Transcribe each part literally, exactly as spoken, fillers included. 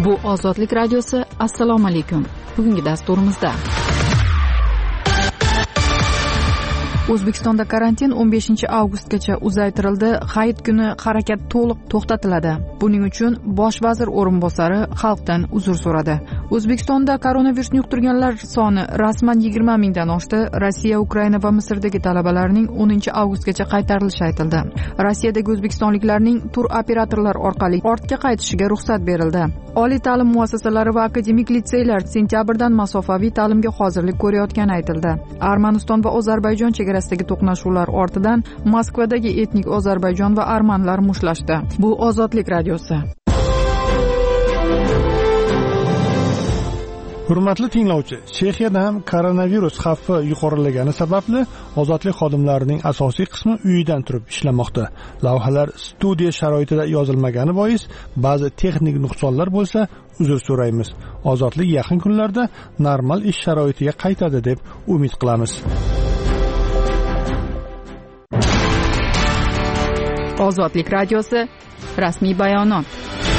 Bu Ozodlik radiosi. Assalomu alaykum. Bugungi dasturimizda O'zbekistonda karantin o'n beshinchi avgustgacha uzaytirildi. Hayit kuni harakat to'liq to'xtatiladi. Buning uchun bosh vazir o'rinbosari xalqdan uzr so'radi. O'zbekistonda koronavirusni yuqtirganlar soni rasman yigirma mingdan oshdi. Rossiya, Ukraina va Misrdagi talabalarning o'ninchi avgustgacha qaytarilishi aytildi. Rossiyadagi o'zbekistonliklarning tur operatorlar orqali ortga qaytishiga ruxsat berildi. Oliy ta'lim muassasalari va akademik litseylar sentyabrdan masofaviy ta'limga hozirlik ko'rayotgani aytildi. Armaniston va Ozarbayjon chegarasidagi to'qnashuvlar ortidan Moskvadagi etnik Ozarbayjon va armanlar mushtlashdi. Bu Ozodlik radiosi. Hurmatli tinglovchi, Chexiyada ham koronavirus xavfi yuqorilagani sababli ozodlik xodimlarining asosiy qismi uyidan turib ishlamoqda. Lavhalar studiya sharoitida yozilmagani bois ba'zi texnik nuqsonlar bo'lsa, uzr so'raymiz. Ozodlik yaqin kunlarda normal ish sharoitiga qaytadi deb umid qilamiz. Ozodlik radiosi rasmiy bayonot.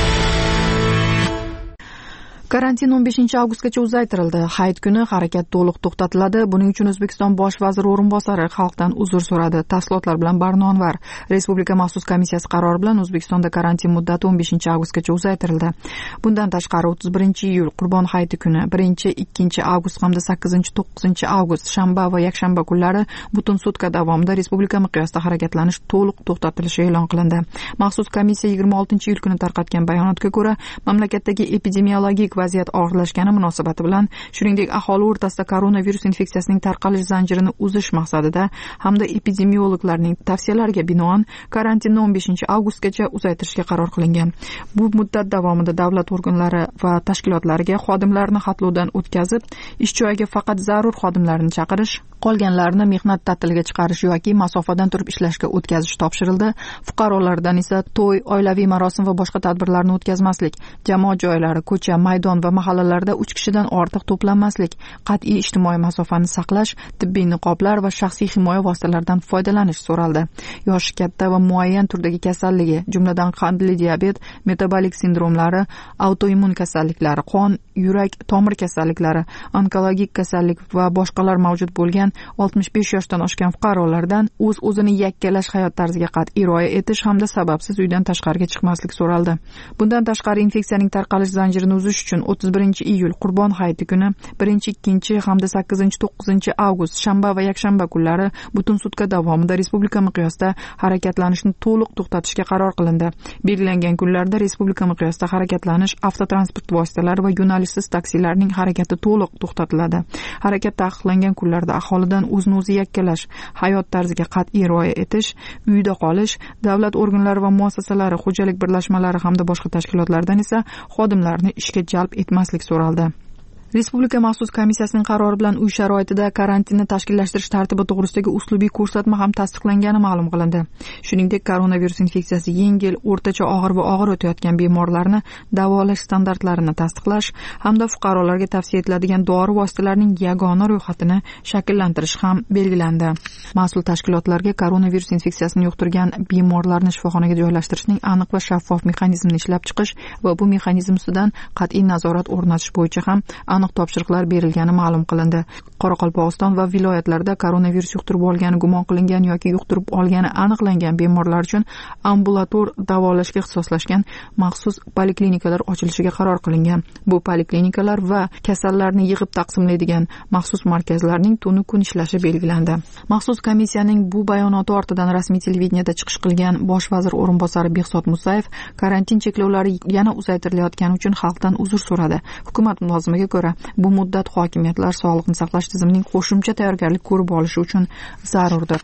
Karantin o'n beshinchi avgustgacha uzaytirildi. Hayit kuni harakat to'liq to'xtatiladi. Buning uchun O'zbekiston bosh vaziri o'rinbosari xalqdan uzr so'radi. Tafsilotlar bilan Barno Anvar. Respublika maxsus komissiyasi qarori bilan O'zbekistonda karantin muddati o'n beshinchi avgustgacha uzaytirildi. Bundan tashqari o'ttiz birinchi iyul Qurbon hayiti kuni, birinchi ikkinchi avgust hamda sakkizinchi to'qqizinchi avgust shanba va yakshanba kunlari butun sutka davomida respublika miqyosida harakatlanish to'liq to'xtatilishi e'lon qilindi. Maxsus komissiya yigirma oltinchi iyul kuni tarqatgan bayonotga ko'ra, mamlakatdagi epidemiologik vaziyat og'irlashgani munosabati bilan, shuningdek aholi o'rtasida koronavirus infeksiyasining tarqalish zanjirini uzish maqsadida hamda epidemiologlarning tavsiyalariga binoan karantinni o'n beshinchi avgustgacha uzaytirishga qaror qilingan. Bu muddat davomida davlat organlari va tashkilotlariga xodimlarni xatlovdan o'tkazib, ish joyiga faqat zarur xodimlarni chaqirish, qolganlarni mehnat ta'tiliga chiqarish yoki masofadan turib ishlashga o'tkazish topshirildi. Fuqarolardan esa to'y, oilaviy marosim va boshqa tadbirlarni o'tkazmaslik, jamoat joylari, ko'cha, maydon va mahallalarda uch kishidan ortiq to'planmaslik, qat'iy ijtimoiy masofani saqlash, tibbiy niqoblar va shaxsiy himoya vositalaridan foydalanish so'raldi. Yoshi katta va muayyan turdagi kasalligi, jumladan qandli diabet, metabolik sindromlari, autoimmun kasalliklari, qon, yurak, tomir kasalliklari, onkologik kasallik va boshqalar mavjud bo'lgan oltmish besh yoshdan oshgan fuqarolardan o'z-o'zini yakkalash hayot tarziga qat'iy rioya etish hamda sababsiz uydan tashqariga chiqmaslik so'raldi. Bundan tashqari infeksiyaning tarqalish zanjirini uzish uchun o'ttiz birinchi iyul Qurbon hayiti kuni, birinchi ikkinchi hamda sakkizinchi to'qqizinchi avgust shanba va yakshanba kunlari butun sutka davomida respublika miqyosida harakatlanishni to'liq to'xtatishga qaror qilindi. Belgilangan kunlarda respublika miqyosida harakatlanish, avtotransport vositalari va yo'nalishsiz taksilarning harakati to'liq to'xtatiladi. Harakat taqiqlangan kunlarda aholidan o'zini o'zi yakkalash, hayot tarziga qat'iy rioya etish, uyda qolish, davlat organlari va muassasalari, xo'jalik birlashmalari hamda boshqa tashkilotlardan esa xodimlarni ishga jalb etmaslik so'raldi. Respublika maxsus komissiyasining qarori bilan uy sharoitida karantinni tashkillashtirish tartibi to'g'risidagi uslubiy ko'rsatma ham tasdiqlangani ma'lum qilindi. Shuningdek, koronavirus infeksiyasi yengil, o'rtacha og'ir va og'ir o'tayotgan bemorlarni davolash standartlarini tasdiqlash hamda fuqarolarga tavsiya etiladigan dori vositalarining yagona ro'yxatini shakllantirish ham belgilandi. Mas'ul tashkilotlarga koronavirus infeksiyasini yuqtirgan bemorlarni shifoxonaga joylashtirishning aniq va shaffof mexanizmini ishlab chiqish va bu mexanizm ustidan qat'iy nazorat o'rnatish bo'yicha ham aniq topshiriqlar berilgani ma'lum qilindi. Qoraqalpog'iston va viloyatlarda koronavirus yuqtirib olgani gumon qilingan yoki yuqtirib olgani aniqlangan bemorlar uchun ambulator davolashga ixtisoslashgan maxsus poliklinikalar ochilishiga qaror qilingan. Bu poliklinikalar va kasallarni yig'ib taqsimlaydigan maxsus markazlarning tunu kun ishlashi belgilandi. Maxsus komissiyaning bu bayonoti ortidan rasmiy televideniyada chiqish qilgan bosh vazir o'rinbosari Behzod Musayev karantin cheklovlari yana uzaytirilayotgani uchun xalqdan uzr so'radi. Hukumat mulozimiga ko'ra, bu muddat hokimiyatlar sog'liqni saqlash tizimining qo'shimcha tayyorgarlik ko'rib olishi uchun zarurdir.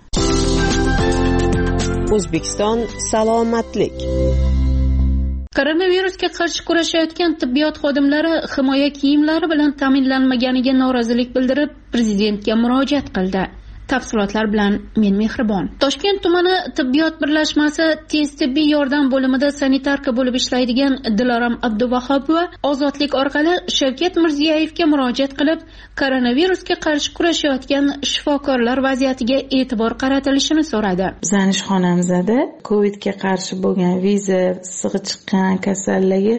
O'zbekiston salomatlik. Koronavirusga qarshi kurashayotgan tibbiyot xodimlari himoya kiyimlari bilan ta'minlanmaganiga norozilik bildirib, prezidentga murojaat qildi. Tafsilotlar bilan men Mehribon. Toshkent tumani tibbiyot birlashmasi tez tibbiy yordam bo'limida sanitarka bo'lib ishlaydigan Dilorom Abduvahobova Ozodlik orqali Shavkat Mirziyoyevga murojaat qilib, koronavirusga qarshi kurashayotgan shifokorlar vaziyatiga e'tibor qaratilishini so'radi. Bizning xonamizda Covidga qarshi bo'lgan viza sig'i chiqqan kasalligi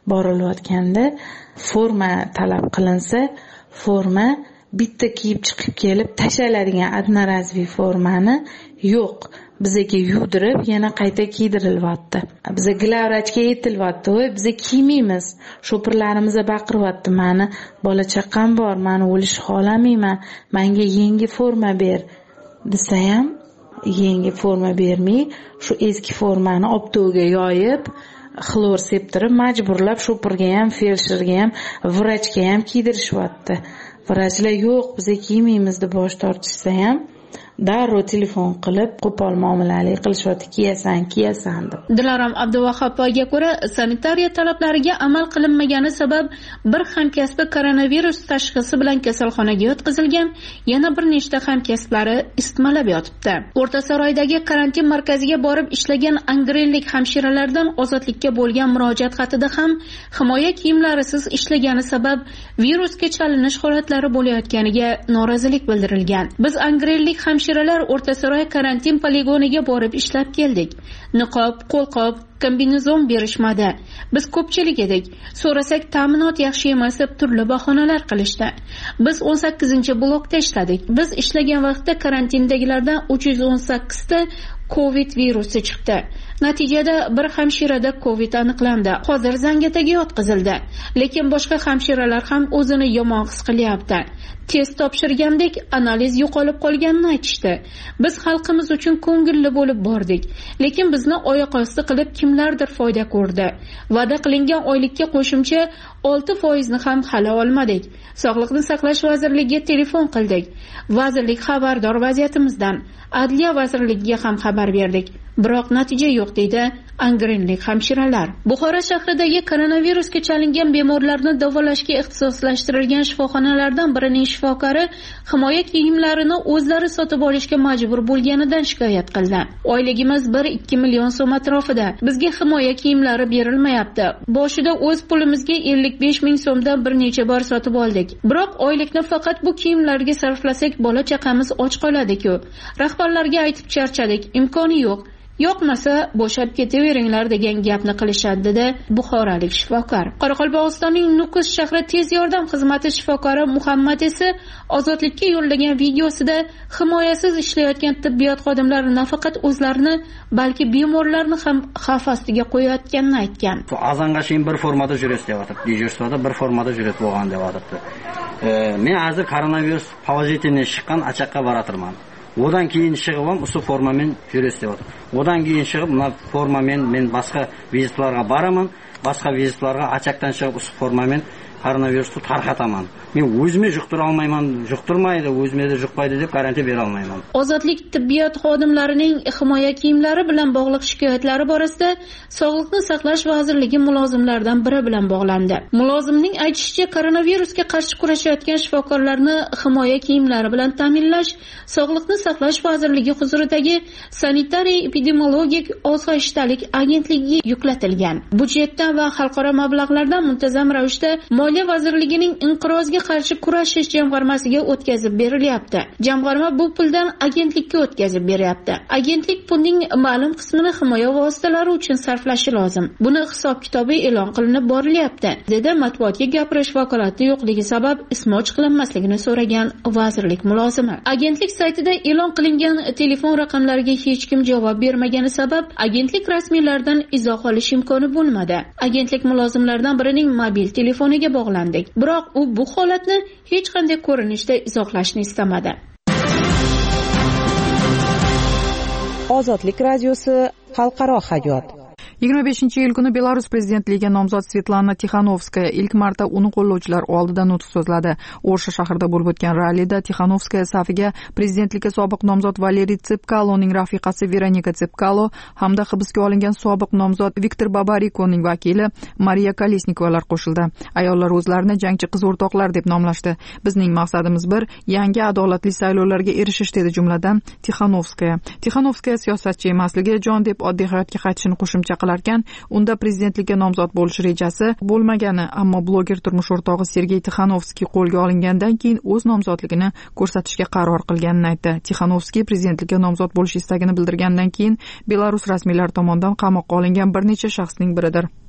borilayotganda forma talab qilinsa, forma bitta kiyib chiqib kelib tashaladigan одноразовый formani yo'q, bizaga yuvdirib yana qayta kiydirilyapti. Biza glavvrachga aytilyapti, "Voy, biza kiymaymiz." Sho'pirlarimiz baqiryapti, "Mani bola chaqam bor, meni o'lish xohlamayman, menga yangi forma ber." desa ham yangi forma bermay, shu eski formani optoga yoyib, xlor septirib majburlab sho'pirga ham, feldsherga ham, vrachga ham kiydirishyapti. Vrachlar "Yo'q, biz kiymaymiz" deb bosh tortishsa ham darrov telefon qilib qo'pol muomalalik qilishyapti, kiyasan kiyasan deb. Dilorom Abduvahobga ko'ra, sanitariya talablariga amal qilinmagani sabab bir hamkasbi koronavirus tashxisi bilan kasalxonaga yotqizilgan, yana bir nechta hamkasblari isitmalab yotibdi. O'rtasaroydagi karantin markaziga borib ishlagan angrenlik hamshiralardan ozodlikka bo'lgan murojaat xatida ham himoya kiyimlarisiz ishlagani sabab virusga chalinish holatlari bo'layotganiga norozilik bildirilgan. Biz angrenlik hamshiralar O'rtasaroy karantin poligoniga borib ishlab keldik. Niqob, qo'lqop, kombinezon berishmadi. Biz ko'pchilik edik. So'rasak ta'minot yaxshi emas deb turli bahonalar qilishdi. Biz o'n sakkizinchi blokda ishladik. Biz ishlagan vaqtda karantindagilardan uch yuz o'n sakkiz ta Covid virusi chiqdi. Natijada bir hamshirada Covid aniqlandi. Hozir Zangataga yotqizildi. Lekin boshqa hamshiralar ham o'zini yomon his qilyapti. Test topshirgandek analiz yo'qolib qolganini aytishdi. Biz xalqimiz uchun ko'ngilli bo'lib bordik. Lekin bizni oyoq osti qilib kimlardir foyda ko'rdi. Va'da qilingan oylikka qo'shimcha olti foiz ni ham hali olmadik. Sog'liqni saqlash vazirligiga telefon qildik. Vazirlik xabardor vaziyatimizdan. Adliya vazirligiga ham xabar berdik. Biroq natija yo'q deydi angrenlik hamshiralar. Buxoro shahridagi koronavirusga chalingan bemorlarni davolashga ixtisoslashtirilgan shifoxonalardan birining shifokori himoya kiyimlarini o'zlari sotib olishga majbur bo'lganidan shikoyat qildi. Oyligimiz bir ikki million so'm atrofida. Bizga himoya kiyimlari berilmayapti. Boshida o'z pulimizga ellik besh ming so'mdan bir necha bor sotib oldik. Biroq oylikni faqat bu kiyimlarga sarflasak bola chaqamiz och qoladi-ku. Rahbarlarga aytib charchadik, imkoni yo'q. Yo'qmasa bo'shab ketaveringlar degan gapni qilishadi dedi buxorolik shifokor. Qoraqalpog'istonning Nukus shahri tez yordam xizmati shifokori Muhammad esa ozodlikka yo'llagan videosida himoyasiz ishlayotgan tibbiyot xodimlari nafaqat o'zlarini, balki bemorlarni ham xavf ostiga qo'yayotganini aytgan. Azonga shim bir formada jurist deyapti. Dijurstoda bir formada jurist bo'lgan deyapti. Men hozir koronavirus pozitivni chiqqan achaqqa baratirman. Odan keyin chiqib ham o'sha formamen jurist deyapti. Odan keyin chiqib mana formamen men boshqa vizitlarga boraman, boshqa vizitlarga achaqdan chiqib o'sha formamen koronavirusni tarqataman. Men o'zimni yuqtira olmayman, yuqtirmaydi, o'zimni yuqmaydi deb garantiya bera olmayman. Ozodlik tibbiyot xodimlarining himoya kiyimlari bilan bog'liq shikoyatlari borasida Sog'liqni saqlash vazirligi mulozimlaridan biri bilan bog'landi. Mulozimning aytishicha, koronavirusga qarshi kurashayotgan shifokorlarni himoya kiyimlari bilan ta'minlash Sog'liqni saqlash vazirligi huzuridagi sanitariya epidemiologik osoyishtalik agentligiga yuklatilgan. Budjetdan va xalqaro mablag'lardan muntazam ravishda Moliya vazirligining inqirozga qarshi kurashish jamg'armasiga o'tkazib berilyapti. Jamg'arma bu puldan agentlikka o'tkazib beryapti. Agentlik pulning ma'lum qismini himoya vositalari uchun sarflashi lozim. Buni hisob-kitobi e'lon qilinib borilyapti, dedi matbuotga gapirish vakolati yo'qligi sabab ismi ochiqlanmasligini so'ragan vazirlik mulozimi. Agentlik saytida e'lon qilingan telefon raqamlariga hech kim javob bermagani sabab agentlik rasmiylaridan izoh olish imkoni bo'lmadi. Agentlik mulozimlaridan birining mobil telefoniga bog'landik. Biroq u bu holatni hech qanday ko'rinishda izohlashni istamadi. Ozodlik radiosi xalqaro hayot. yigirma beshinchi iyul kuni Belarus prezidentligiga nomzod Svetlana Tixanovskaya ilk marta uni qo'llovchilar oldida nutq so'zladi. O'rsha shahrida bo'lib o'tgan rallida Tixanovskaya safiga prezidentlikka sobiq nomzod Valeriy Tsepkaloning rafiqasi Veronika Tsepkalo hamda hibsga olingan sobiq nomzod Viktor Babarikoning vakili Mariya Kolesnikovalar qo'shildi. Ayollar o'zlarini jangchi qiz o'rtoqlar deb nomlashdi. Bizning maqsadimiz bir, yangi adolatli saylovlarga erishish dedi jumladan Tixanovskaya. Tixanovskaya siyosatchi emasligi, jon deb oddiy hayotga qaytishini qo'shimcha qilarkan, unda prezidentlikka nomzod bo'lish rejasi bo'lmagani, ammo bloger turmush o'rtog'i Sergey Tixanovskiy qo'lga olingandan keyin o'z nomzodligini ko'rsatishga qaror qilganini aytdi. Tixanovskiy prezidentlikka nomzod bo'lish istagini bildirgandan keyin Belarus rasmiylari tomonidan qamoqqa olingan bir necha shaxsning biridir.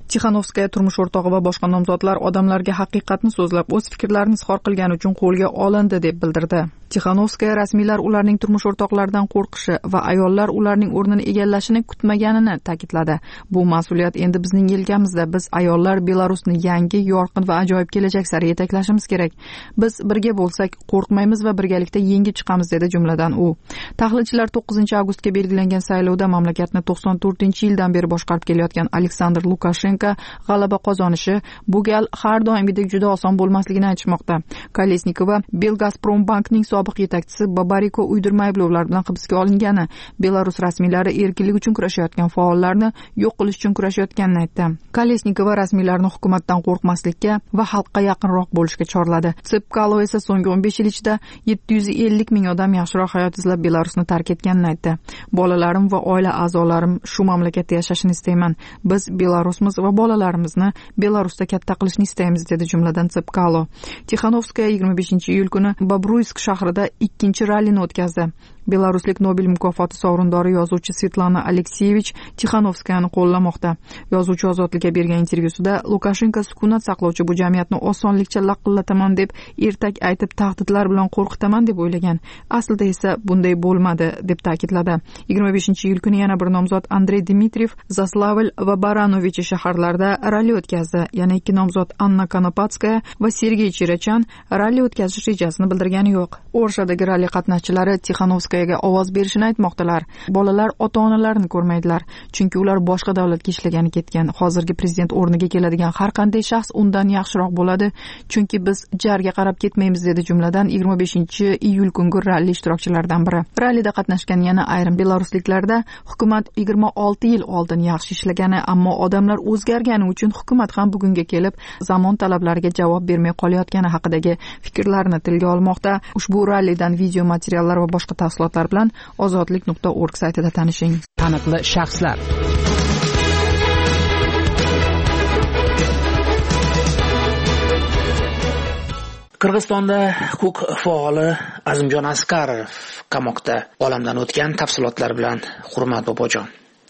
Tixanovskaya turmush o'rtog'i va boshqa nomzodlar odamlarga haqiqatni so'zlab, o'z fikrlarini izhor qilgani uchun qo'lga olindi deb bildirdi. Tixanovskaya rasmiylar ularning turmush o'rtoqlaridan qo'rqishi va ayollar ularning o'rnini egallashini kutmaganini ta'kidladi. Bu mas'uliyat endi bizning yelkamizda. Biz ayollar Belarusni yangi, yorqin va ajoyib kelajak sari yetaklashimiz kerak. Biz birga bo'lsak, qo'rqmaymiz va birgalikda yengib chiqamiz dedi jumladan u. Tahlilchilar to'qqizinchi avgustga belgilangan saylovda mamlakatni to'qson to'rtinchi yildan beri boshqarib kelayotgan Aleksandr Lukashenko g'alaba qozonishi bu gal har doimgidek juda oson bo'lmasligini aytishmoqda. Kolesnikova Belgazprombankning sobiq yetakchisi Babariko uydirma ayblovlar bilan hibsga olingani, Belarus rasmiylari erkinlik uchun kurashayotgan faollarni yo'q qilish uchun kurashayotganini aytdi. Kolesnikova rasmiylarni hukumatdan qo'rqmaslikka va xalqqa yaqinroq bo'lishga chorladi. Tsepkalo esa so'nggi o'n besh yil ichida yetti yuz ellik ming odam yaxshiroq hayot izlab Belarusni tark etganini aytdi. Bolalarim va oila a'zolarim shu mamlakatda yashashini istayman. Biz Belarusmiz va bolalarimizni Belarusda katta qilishni istaymiz dedi jumladan Tsepkalo. Tixanovskaya yigirma beshinchi iyul kuni Bobruysk shahrida ikkinchi rallini o'tkazdi. Belaruslik Nobel mukofoti sovrindori yozuvchi Svetlana Alekseyevich Tixanovskayani qo'llamoqda. Yozuvchi ozodlikka bergan intervyusida Lukashenko sukunat saqlovchi bu jamiyatni osonlikcha laqillataman deb ertak aytib tahdidlar bilan qo'rqitaman deb o'ylagan. Aslida esa bunday bo'lmadi deb ta'kidladi. yigirma beshinchi iyul kuni yana bir nomzod Andrey Dmitriyev Zaslavl va Baranovichi shaharlarida ralli o'tkazdi. Yana ikki nomzod Anna Konopatskaya va Sergey Chirachan ralli o'tkazish rejasini bildirgani yo'q. O'rshadagi ralli qatnashchilari Tixanovskaya ga ovoz berishini aytmoqdalar. Bolalar ota-onalarini ko'rmaydilar, chunki ular boshqa davlatga ishlagani ketgan. Hozirgi prezident o'rniga keladigan har qanday shaxs undan yaxshiroq bo'ladi, chunki biz jarga qarab ketmaymiz dedi jumladan yigirma beshinchi iyul kungi ralli ishtirokchilaridan biri. Rallida qatnashgan yana ayrim belarusliklarda hukumat yigirma olti yil oldin yaxshi ishlagani, ammo odamlar o'zgargani uchun hukumat ham bugunga kelib zamon talablariga javob bermay qolayotgani haqidagi fikrlarini tilga olmoqda. Ushbu rallidan video materiallar va boshqa tafsilotlar bilan ozodlik nuqta org saytida tanishing. Taniqli shaxslar. Qirg'izistonda huquq faoli Azimjon Asqarov qamoqda olamdan o'tgan. Tafsilotlar bilan Hurmat Bobojon.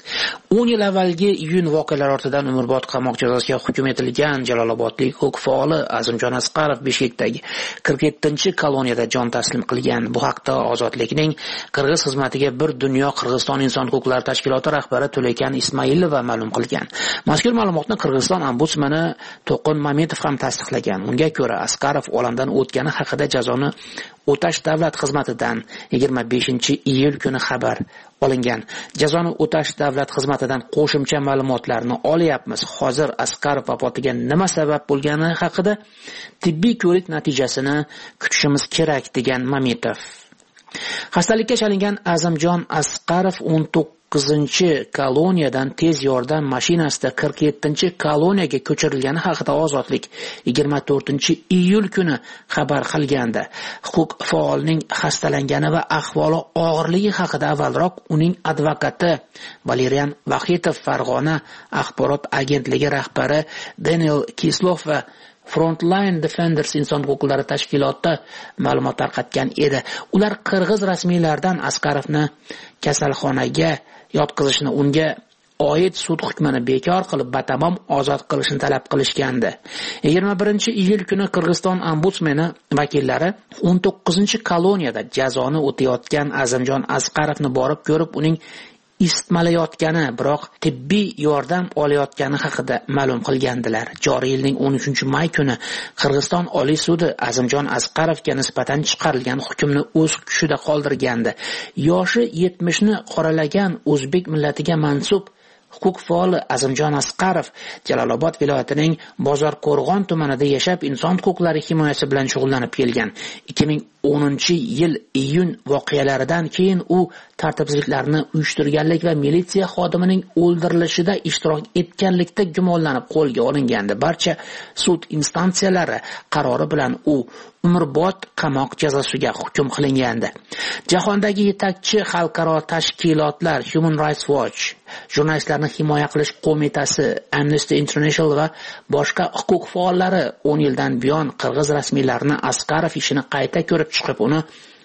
o'n yil avvalgi iyun voqealari ortidan umrbod qamoq jazosiga hukm etilgan jalolobodlik huquq faoli Azimjon Asqarov Bishkekdagi qirq yettinchi koloniyada jon taslim qilgan. Bu haqda Ozodlikning Qirg'iz xizmatiga bir dunyo Qirg'iziston inson huquqlari tashkiloti rahbari To'lekan Ismoilova ma'lum qilgan. Mazkur ma'lumotni Qirg'iziston ombudsmani To'qin Mametov ham tasdiqlagan. Unga ko'ra, Asqarov olamdan o'tgani haqida jazoni o'tash davlat xizmatidan yigirma beshinchi iyul kuni xabar olingan. Jazoni o'tash davlat xizmatidan qo'shimcha ma'lumotlarni olyapmiz. Hozir Asqarov vafotiga nima sabab bo'lgani haqida tibbiy ko'rik natijasini kutishimiz kerak degan Mametov. Xastalikka chalingan Azimjon Asqarov o'n to'qqizinchi koloniyadan tez yordam mashinasida qirq yettinchi koloniyaga ko'chirilgani haqida Ozodlik yigirma to'rtinchi iyul kuni xabar qilgandi. Huquq faolining xastalangani va ahvoli og'irligi haqida avvalroq uning advokati Valerian Vahitov Farg'ona axborot agentligi rahbari Daniel Kislov va Frontline Defenders inson huquqlari tashkiloti ma'lumot tarqatgan edi. Ular qirg'iz rasmiylaridan Asqarovni kasalxonaga yotqizishni, unga oid sud hukmini bekor qilib batamom ozod qilishni talab qilishgandi. yigirma birinchi iyul kuni Qirg'iziston ombudsmani vakillari o'n to'qqizinchi koloniyada jazoni o'tayotgan Azimjon Asqarovni borib ko'rib, uning isitmalayotgani, biroq tibbiy yordam olayotgani haqida ma'lum qilgandilar. Joriy yilning o'n uchinchi may kuni Qirg'iziston Oliy sudi Azimjon Asqarovga nisbatan chiqarilgan hukmni o'z kuchida qoldirgandi. Yoshi yetmishni qoralagan o'zbek millatiga mansub huquq faoli Azimjon Asqarov Jalolobod viloyatining Bozorqo'rg'on tumanida yashab, inson huquqlari himoyasi bilan shug'ullanib kelgan. ikki ming o'ninchi yil iyun voqealaridan keyin u tartibsizliklarni uyushtirganlik va militsiya xodimining o'ldirilishida ishtirok etganlikda gumonlanib qo'lga olingandi. Barcha sud instansiyalari qarori bilan u umrbod qamoq jazosiga hukm qilingandi. Jahondagi yetakchi xalqaro tashkilotlar Human Rights Watch, Jurnalistlarni himoya qilish qo'mitasi, Amnesty International va boshqa huquq faollari o'n yildan buyon qirg'iz rasmiylarini Asqarov ishini qayta ko'rib chiqib, uni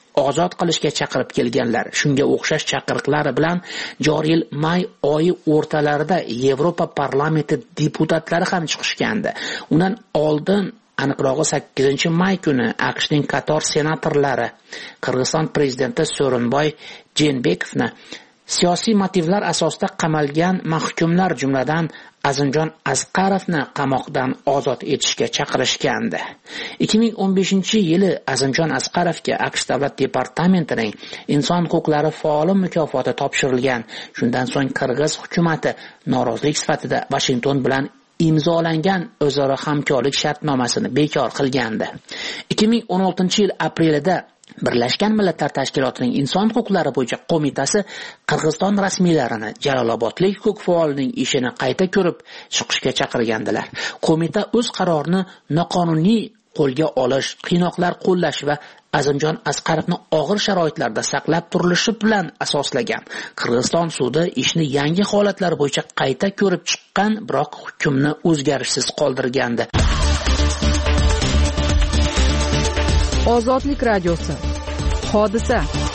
ozod qilishga chaqirib kelganlar. Shunga o'xshash chaqiriqlari bilan joriy yil may oyi o'rtalarida Yevropa parlamenti deputatlari ham chiqishgandi. Undan oldin, aniqrog'i sakkizinchi may kuni AQShning qator senatorlari Qirg'iziston prezidenti So'rinboy Jeenbekovni siyosiy motivlar asosida qamalgan mahkumlar, jumladan Azimjon Asqarovni qamoqdan ozod etishga chaqirishgandi. ikki ming o'n beshinchi yili Azimjon Asqarovga AQSh davlat departamentining inson huquqlari faoli mukofoti topshirilgan. Shundan so'ng Qirg'iz hukumatı norozilik sifatida Washington bilan imzolangan o'zaro hamkorlik shartnomasini bekor qilgandi. ikki ming o'n oltinchi yil aprelida Birlashgan Millatlar Tashkilotining inson huquqlari bo'yicha qo'mitasi Qirg'iziston rasmiylarini Jalolobodlik huquq faolining ishini qayta ko'rib chiqishga chaqirgandilar. Qo'mita o'z qarorini noqonuniy qo'lga olish, qiynoqlar qo'llash va Azimjon Asqarovni og'ir sharoitlarda saqlab turilishi bilan asoslagan. Qirg'iziston sudi ishni yangi holatlar bo'yicha qayta ko'rib chiqqan, biroq hukmni o'zgarishsiz qoldirgandi. Ozodlik radiosi. Hodisa.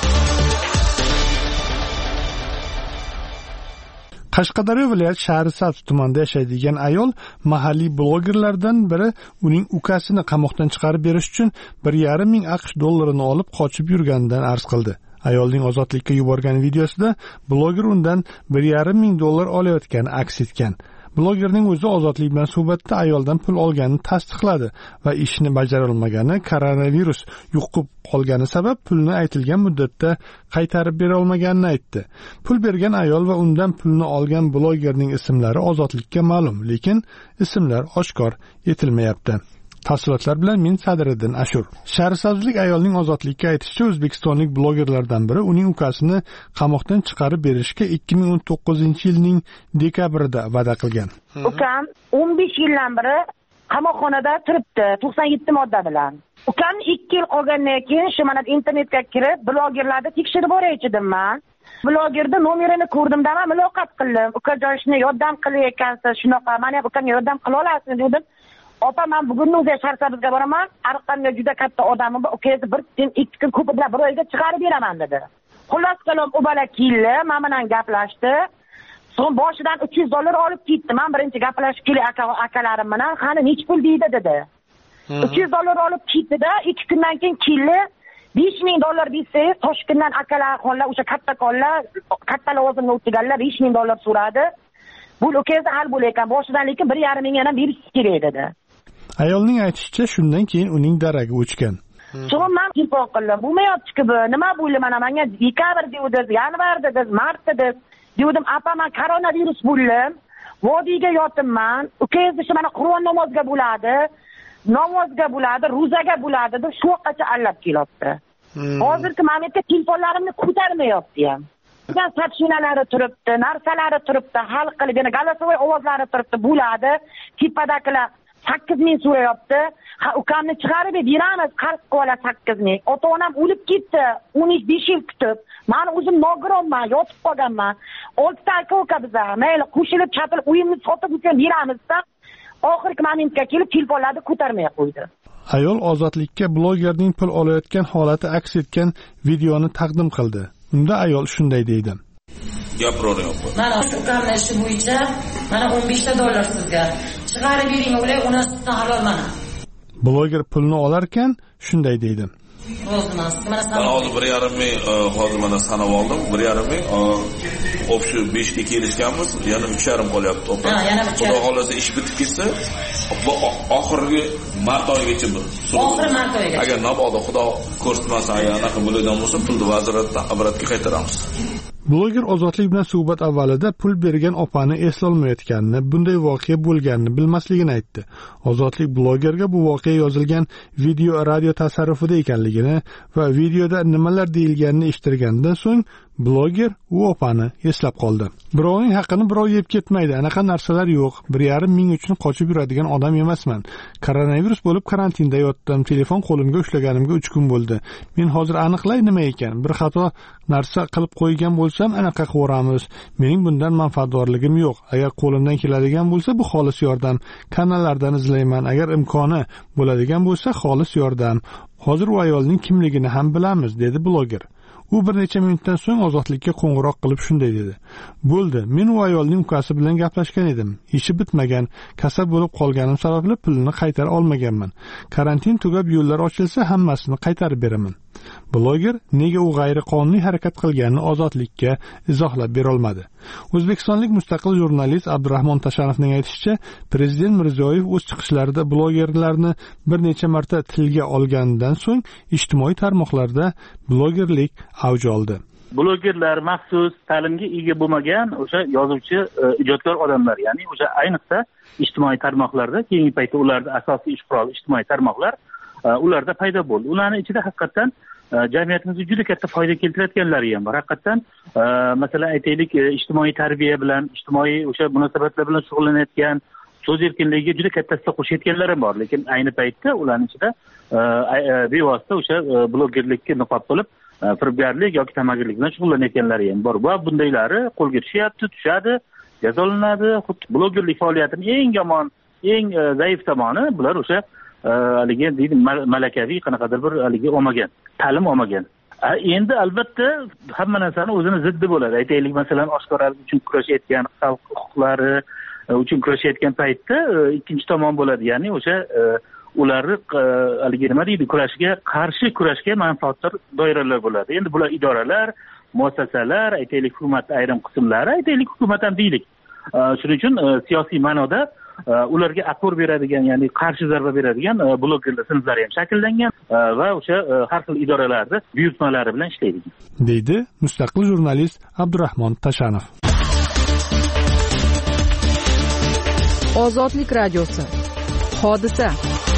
Qashqadaryo viloyat Shahrisabz tumanida yashaydigan ayol mahalliy blogerlardan biri uning ukasini qamoqdan chiqarib berish uchun bir yarim ming AQSh dollarini olib qochib yurganidan arz qildi. Ayolning ozodlikka yuborgan videosida bloger undan bir yarim ming dollar olayotgani aks etgan. Blogerning o'zi ozodlik bilan suhbatda ayoldan pul olganini tasdiqladi va ishni bajara olmagani, koronavirus yuqib qolgani sabab pulni aytilgan muddatda qaytarib bera olmaganini aytdi. Pul bergan ayol va undan pulni olgan blogerning ismlari ozodlikka ma'lum, lekin ismlar oshkor etilmayapti. Tafsilotlar bilan men Sadriddin Ashur. Shahrisabzlik ayolning ozodlikka aytishicha, o'zbekistonlik blogerlardan biri uning ukasini qamoqdan chiqarib berishga ikki ming o'n to'qqizinchi yilning dekabrida va'da qilgan. Ukam o'n besh yildan beri qamoqxonada turibdi, to'qson yetti modda bilan. Ukam ikki yil qolgandan keyin shu mana internetga kirib, blogerlarni tekshirib boraychidim men. Blogerda nomerini ko'rdimda men muloqot qildim. Ukajoshni yordam qilayotgansiz, shunaqa, mana ukamga yordam qila olasizmi dedim. Opa, men bugun o'zi Shahrisabzga boraman. Arqamda juda katta odamim bor. Ukangizni bir kun, ikki kun ko'p bilan bir oyga chiqarib beraman dedi. Xullas kalom u bola keldi, men bilan gaplashdi. So'ng boshidan uch yuz dollar olib ketdi. Men birinchi gaplashib kelay akalarim bilan, "Qani nech pul deydi?" dedi. uch yuz dollar olib ketdi-da, ikki kundan keyin keldi. besh ming dollar bersangiz, Toshkentdan akalar, xonlar, o'sha katta konlar, katta lavozimga o'tganlar besh ming dollar so'radi. Bu ukangizni hal bo'layotgan, boshidan lekin bir yarim ming yana berish kerak dedi. Ayolning aytishicha, shundan keyin uning daragi o'chgan. So'ng men telefon qildim. Bo'lmayapti-ku bu. Nima bo'ldi? Mana menga dekabr dedi, yanvar dedi, mart dedi. Dedim, "Apa, men koronavirus bo'ldim. Vodiyga yotibman. Ukangiz shu mana Qur'on namoziga bo'ladi, namozga bo'ladi, ro'zaga bo'ladi" deb shu vaqtgacha allab kelyapti. Hozirgi momentda telefonlarimni ko'tarmayapti ham. Bizdan sapshinalari turibdi, narsalari turibdi, hal qilib, yana galosovoy ovozlari turibdi, bo'ladi. Tepadagilar sakkiz ming so'rayapti. Ha, ukamni chiqarib beramiz, qarz qilib sakkiz ming. Ota-onam o'lib ketdi, o'n besh yil kutib. Men o'zim nogironman, yotib qolganman. oltita aka-uka bizlar, mayli qo'shilib, chatilib, uyimni sotib beramiz-da. Oxirgi momentga kelib telefonlarni ko'tarmay qo'ydi. Ayol ozodlikka blogerning pul olayotgan holati aks etgan videoni taqdim qildi. Unda ayol shunday deydi: "Gapiryapman. Mana shu ukamni ishi bo'yicha mana o'n besh ta dollar sizga chiqarib bering, o'lay, onasidan halol mana." Bloger pulni olarkan shunday deydi: "Mana hozir bir yarim ming hozir mana sanab oldim, bir yarim ming hop shu besh ga kelishganmiz, yana uch yarim qolyapti. Ha, yana uch yarim. Xudo xolasa ish bitib ketsa, oxirgi mart oyigacha bu. Oxirgi mart oyigacha. Agar nabodo Xudo ko'rsatmasa, agar anaqa bo'ladigan bo'lsa, pulni vazirlikdan obratga qaytaramiz." Bloger ozodlik bilan suhbat avvalida pul bergan opani eslolmayotganini, bunday voqea bo'lganini bilmasligini aytdi. Ozodlik blogerga bu voqea yozilgan video radio tasarrufida ekanligini va videoda nimalar deyilganini eshittirgandan so'ng Bloger u opani eslab qoldi. Birovning haqqini birov yeb ketmaydi. Anaqa narsalar yo'q. bir yarim ming uchun qochib yuradigan odam emasman. Koronavirus bo'lib karantinda yotdim. Telefon qo'limga ushlaganimga uch kun bo'ldi. Men hozir aniqlay nima ekan. Bir xato narsa qilib qo'ygan bo'lsam, anaqa qilaveramiz. Mening bundan manfaatdorligim yo'q. Agar qo'limdan keladigan bo'lsa, bu xolis yordam. Kanallardan izlayman. Agar imkoni bo'ladigan bo'lsa, xolis yordam. Hozir u ayolning kimligini ham bilamiz, dedi bloger. U bir necha minutdan so'ng ozodlikka qo'ng'iroq qilib shunday dedi. Bo'ldi, men u ayolning ukasi bilan gaplashgan edim. Ishi bitmagan, kasal bo'lib qolganim sababli pulini qaytara olmaganman. Karantin tugab, yo'llar ochilsa, hammasini qaytarib beraman. Bloger nega u g'ayriqonuniy harakat qilganini ozodlikka izohlab bera olmadi. O'zbekistonlik mustaqil jurnalist Abdurahmon Tashanovning aytishicha, prezident Mirziyoyev o'z chiqishlarida blogerlarni bir necha marta tilga olganidan so'ng ijtimoiy tarmoqlarda blogerlik avj oldi. Blogerlar maxsus ta'limga ega bo'lmagan o'sha yozuvchi, ijodkor odamlar, ya'ni o'sha ayniqsa ijtimoiy tarmoqlarda keyingi paytda ularda asosiy ish quroli ijtimoiy tarmoqlar ularda paydo bo'ldi. Ularning ichida haqiqatan jamiyatimizga juda katta foyda keltirayotganlari ham bor. Haqiqatan masalan aytaylik, ijtimoiy tarbiya bilan, ijtimoiy o'sha munosabatlar bilan shug'ullanayotgan, so'z erkinligiga juda katta hissa qo'shayotganlar ham bor. Lekin ayni paytda ularning ichida bevosita o'sha blogerlikka niqob qilib firibgarlik yoki tamagirlik bilan shug'ullanayotganlari ham bor. Va bundaylari qo'lga tushyapti, tushadi, jazolanadi. Xuddi blogerlik faoliyatining eng yomon, eng zaif tomoni bular o'sha haligi deydi malakaviy qanaqadir bir haligi olmagan, ta'lim olmagan. Endi albatta hamma narsani o'zini ziddi bo'ladi. Aytaylik, masalan, oshkoralik uchun kurashayotgan, xalq huquqlari uchun kurashayotgan paytda ikkinchi tomon bo'ladi. Ya'ni o'sha ularni haligi nima deydi, kurashga qarshi kurashga manfaatdor doiralar bo'ladi. Endi bular idoralar, muassasalar, aytaylik hukumat ayrim qismlari, aytaylik hukumat ham deylik. Shuning uchun siyosiy ma'noda ularga aqor beradigan, ya'ni qarshi zarba beradigan blogerlar sinflari ham shakllangan va o'sha har xil idoralarda buyurtmalari bilan ishlaydi, deydi mustaqil jurnalist Abdurahmon Tashanov. Ozodlik radiosi. Hodisa.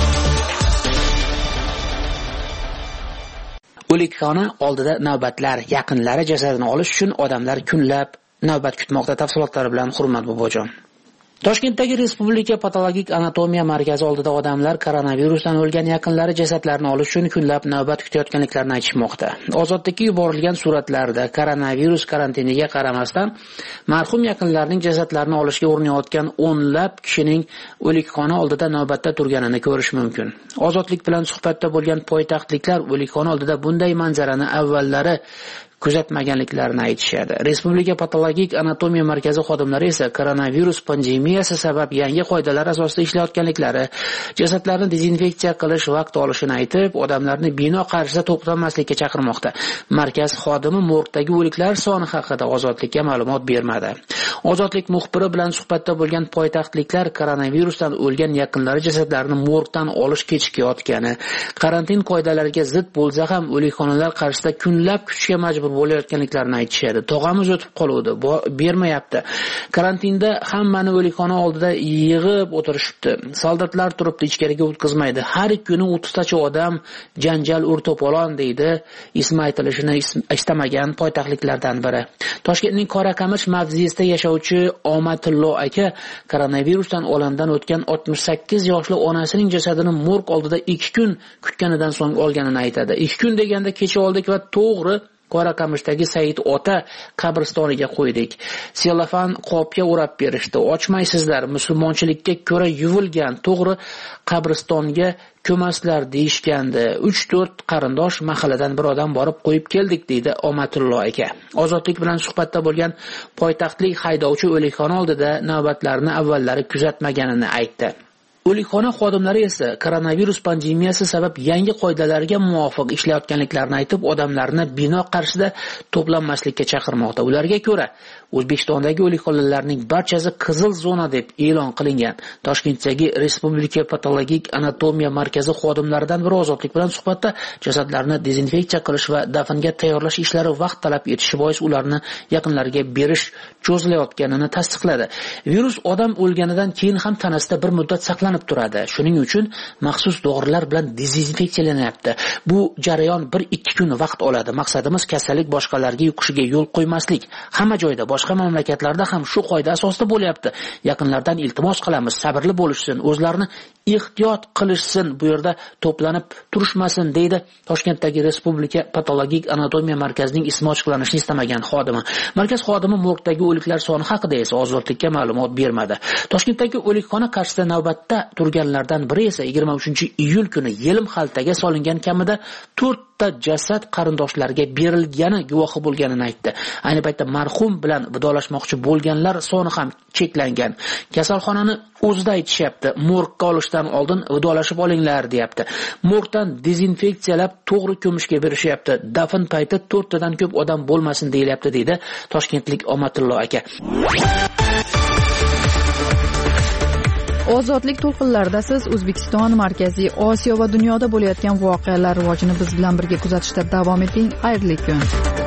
O'likxona oldida navbatlar, yaqinlari jasadini olish uchun odamlar kunlab navbat kutmoqda. Tafsilotlari bilan Hurmat Bobojon. Toshkentdagi Respublika patologik anatomiya markazi oldida odamlar koronavirusdan o'lgan yaqinlari jasadlarini olish uchun kunlab navbat kutayotganliklarini aytishmoqda. Ozodlikka yuborilgan suratlarda koronavirus karantiniga qaramasdan marhum yaqinlarining jasadlarini olishga urinayotgan o'nlab kishining o'likxona oldida navbatda turganini ko'rish mumkin. Ozodlik bilan suhbatda bo'lgan poytaxtliklar o'likxona oldida bunday manzarani avvallari kuzatmaganliklarini aytishadi. Respublika patologik anatomiya markazi xodimlari esa koronavirus pandemiyasi sabab yangi qoidalar asosida ishlayotganliklari, jasadlarni dezinfeksiya qilish vaqt olishini aytib, odamlarni bino qarshisida to'planmaslikka chaqirmoqda. Markaz xodimi morgdagi o'liklar soni haqida Ozodlikka ma'lumot bermadi. Ozodlik muxbiri bilan suhbatda bo'lgan poytaxtliklar koronavirusdan o'lgan yaqinlari jasadlarini morgdan olish kechikayotgani, karantin qoidalariga zid bo'lsa ham o'likxonalar qarshisida kunlab kutishga majbur bo'layotganliklarini aytishadi. Tog'amiz o'tib qoluvdi, bermayapti. Karantinda hammani o'likxona oldida yig'ib o'tirishibdi. Soldatlar turibdi, ichkariga o'tkazmaydi. Har kuni o'ttiztacha odam janjal ur-to'polon deydi. Ismi aytilishini istamagan poytaxtliklardan biri. Toshkentning Qoraqamish mavzesida yashovchi Omatillo aka koronavirusdan olamdan o'tgan oltmish sakkiz yoshli onasining jasadini morg oldida ikki kun kutganidan so'ng olganini aytadi. ikki kun deganda kecha oldik va to'g'ri Qoraqamishdagi Said ota qabristoniga qo'ydik. Selofan qopga o'rab berishdi. Ochmaysizlar, musulmonchilikka ko'ra yuvilgan, to'g'ri qabristonga ko'maslar deyishgandi. uch to'rt qarindosh mahalladan bir odam borib qo'yib keldik, deydi Omatullo aka. Ozodlik bilan suhbatda bo'lgan poytaxtlik haydovchi o'likxona oldida navbatlarni avvallari kuzatmaganini aytdi. O'likxona xodimlari esa koronavirus pandemiyasi sabab yangi qoidalarga muvofiq ishlayotganliklarini aytib, odamlarni bino qarshida to'planmaslikka chaqirmoqda. Ularga ko'ra, O'zbekistondagi o'likxonalarning barchasi qizil zona deb e'lon qilingan. Toshkentdagi Respublika patologik anatomiya markazi xodimlaridan biri Ozodlik bilan suhbatda jasadlarni dezinfeksiya qilish va dafnga tayyorlash ishlari vaqt talab etishi bois ularni yaqinlariga berish cho'zilayotganini tasdiqladi. Virus odam o'lganidan keyin ham tanasida bir muddat saqlanib saqlanib turadi. Shuning uchun maxsus dorilar bilan dezinfeksiyalanyapti. Bu jarayon bir ikki kun vaqt oladi. Maqsadimiz kasallik boshqalarga yuqishiga yo'l qo'ymaslik. Hamma joyda, boshqa mamlakatlarda ham shu qoida asosida bo'lyapti. Yaqinlardan iltimos qilamiz, sabrli bo'lishsin, o'zlarini ehtiyot qilishsin, bu yerda to'planib turishmasin, deydi Toshkentdagi Respublika patologik anatomiya markazining ismi ochiqlanishini istamagan xodimi. Markaz xodimi morgdagi o'liklar soni haqida esa ozodlikka ma'lumot bermadi. Toshkentdagi o'likxona qarshisida navbatda turganlardan biri esa yigirma uchinchi iyul kuni yelim xaltaga solingan kamida to'rt ta jasad qarindoshlariga berilgani guvohi bo'lganini aytdi. Ayni paytda marhum bilan vidolashmoqchi bo'lganlar soni ham cheklangan. Kasalxonani o'zida aytishyapti, morgga olishdan oldin vidolashib olinglar, deyapti. Morgdan dezinfeksiyalab to'g'ri ko'mishga berishyapti. Dafn payti to'rttadan ko'p odam bo'lmasin deyilyapti, deydi toshkentlik Omatillo aka. Ozodlik to'lqinlarida siz O'zbekiston, Markaziy Osiyo va dunyoda bo'layotgan voqealar rivojini biz bilan birga kuzatishda davom eting. Xayrli kun.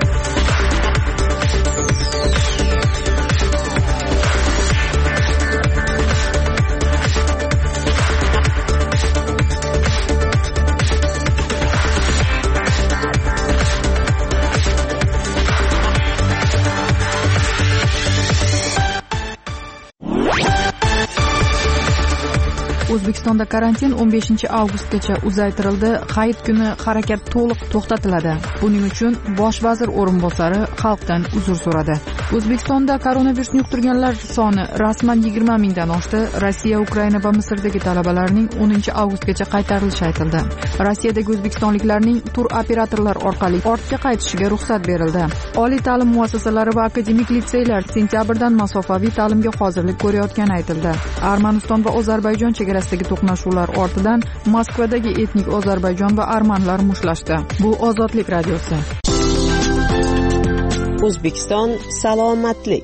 O'zbekistonda karantin o'n beshinchi avgustgacha uzaytirildi. Hayit kuni harakat to'liq to'xtatiladi. Buning uchun bosh vazir o'rinbosari xalqdan uzr so'radi. O'zbekistonda koronavirusni yuqtirganlar soni rasman yigirma mingdan oshdi. Rossiya, Ukraina va Misrdagi talabalarning o'ninchi avgustgacha qaytarilishi aytildi. Rossiyadagi o'zbekistonliklarning tur operatorlar orqali ortga qaytishiga ruxsat berildi. Oliy ta'lim muassasalari va akademik litseylar sentyabrdan masofaviy ta'limga hozirlik ko'rayotgani aytildi. Armaniston va Ozarbayjon chegarasidagi to'qnashuvlar ortidan Moskvadagi etnik Ozarbayjon va armanlar mushtlashdi. Bu Ozodlik radiosi. O'zbekiston salomatlik.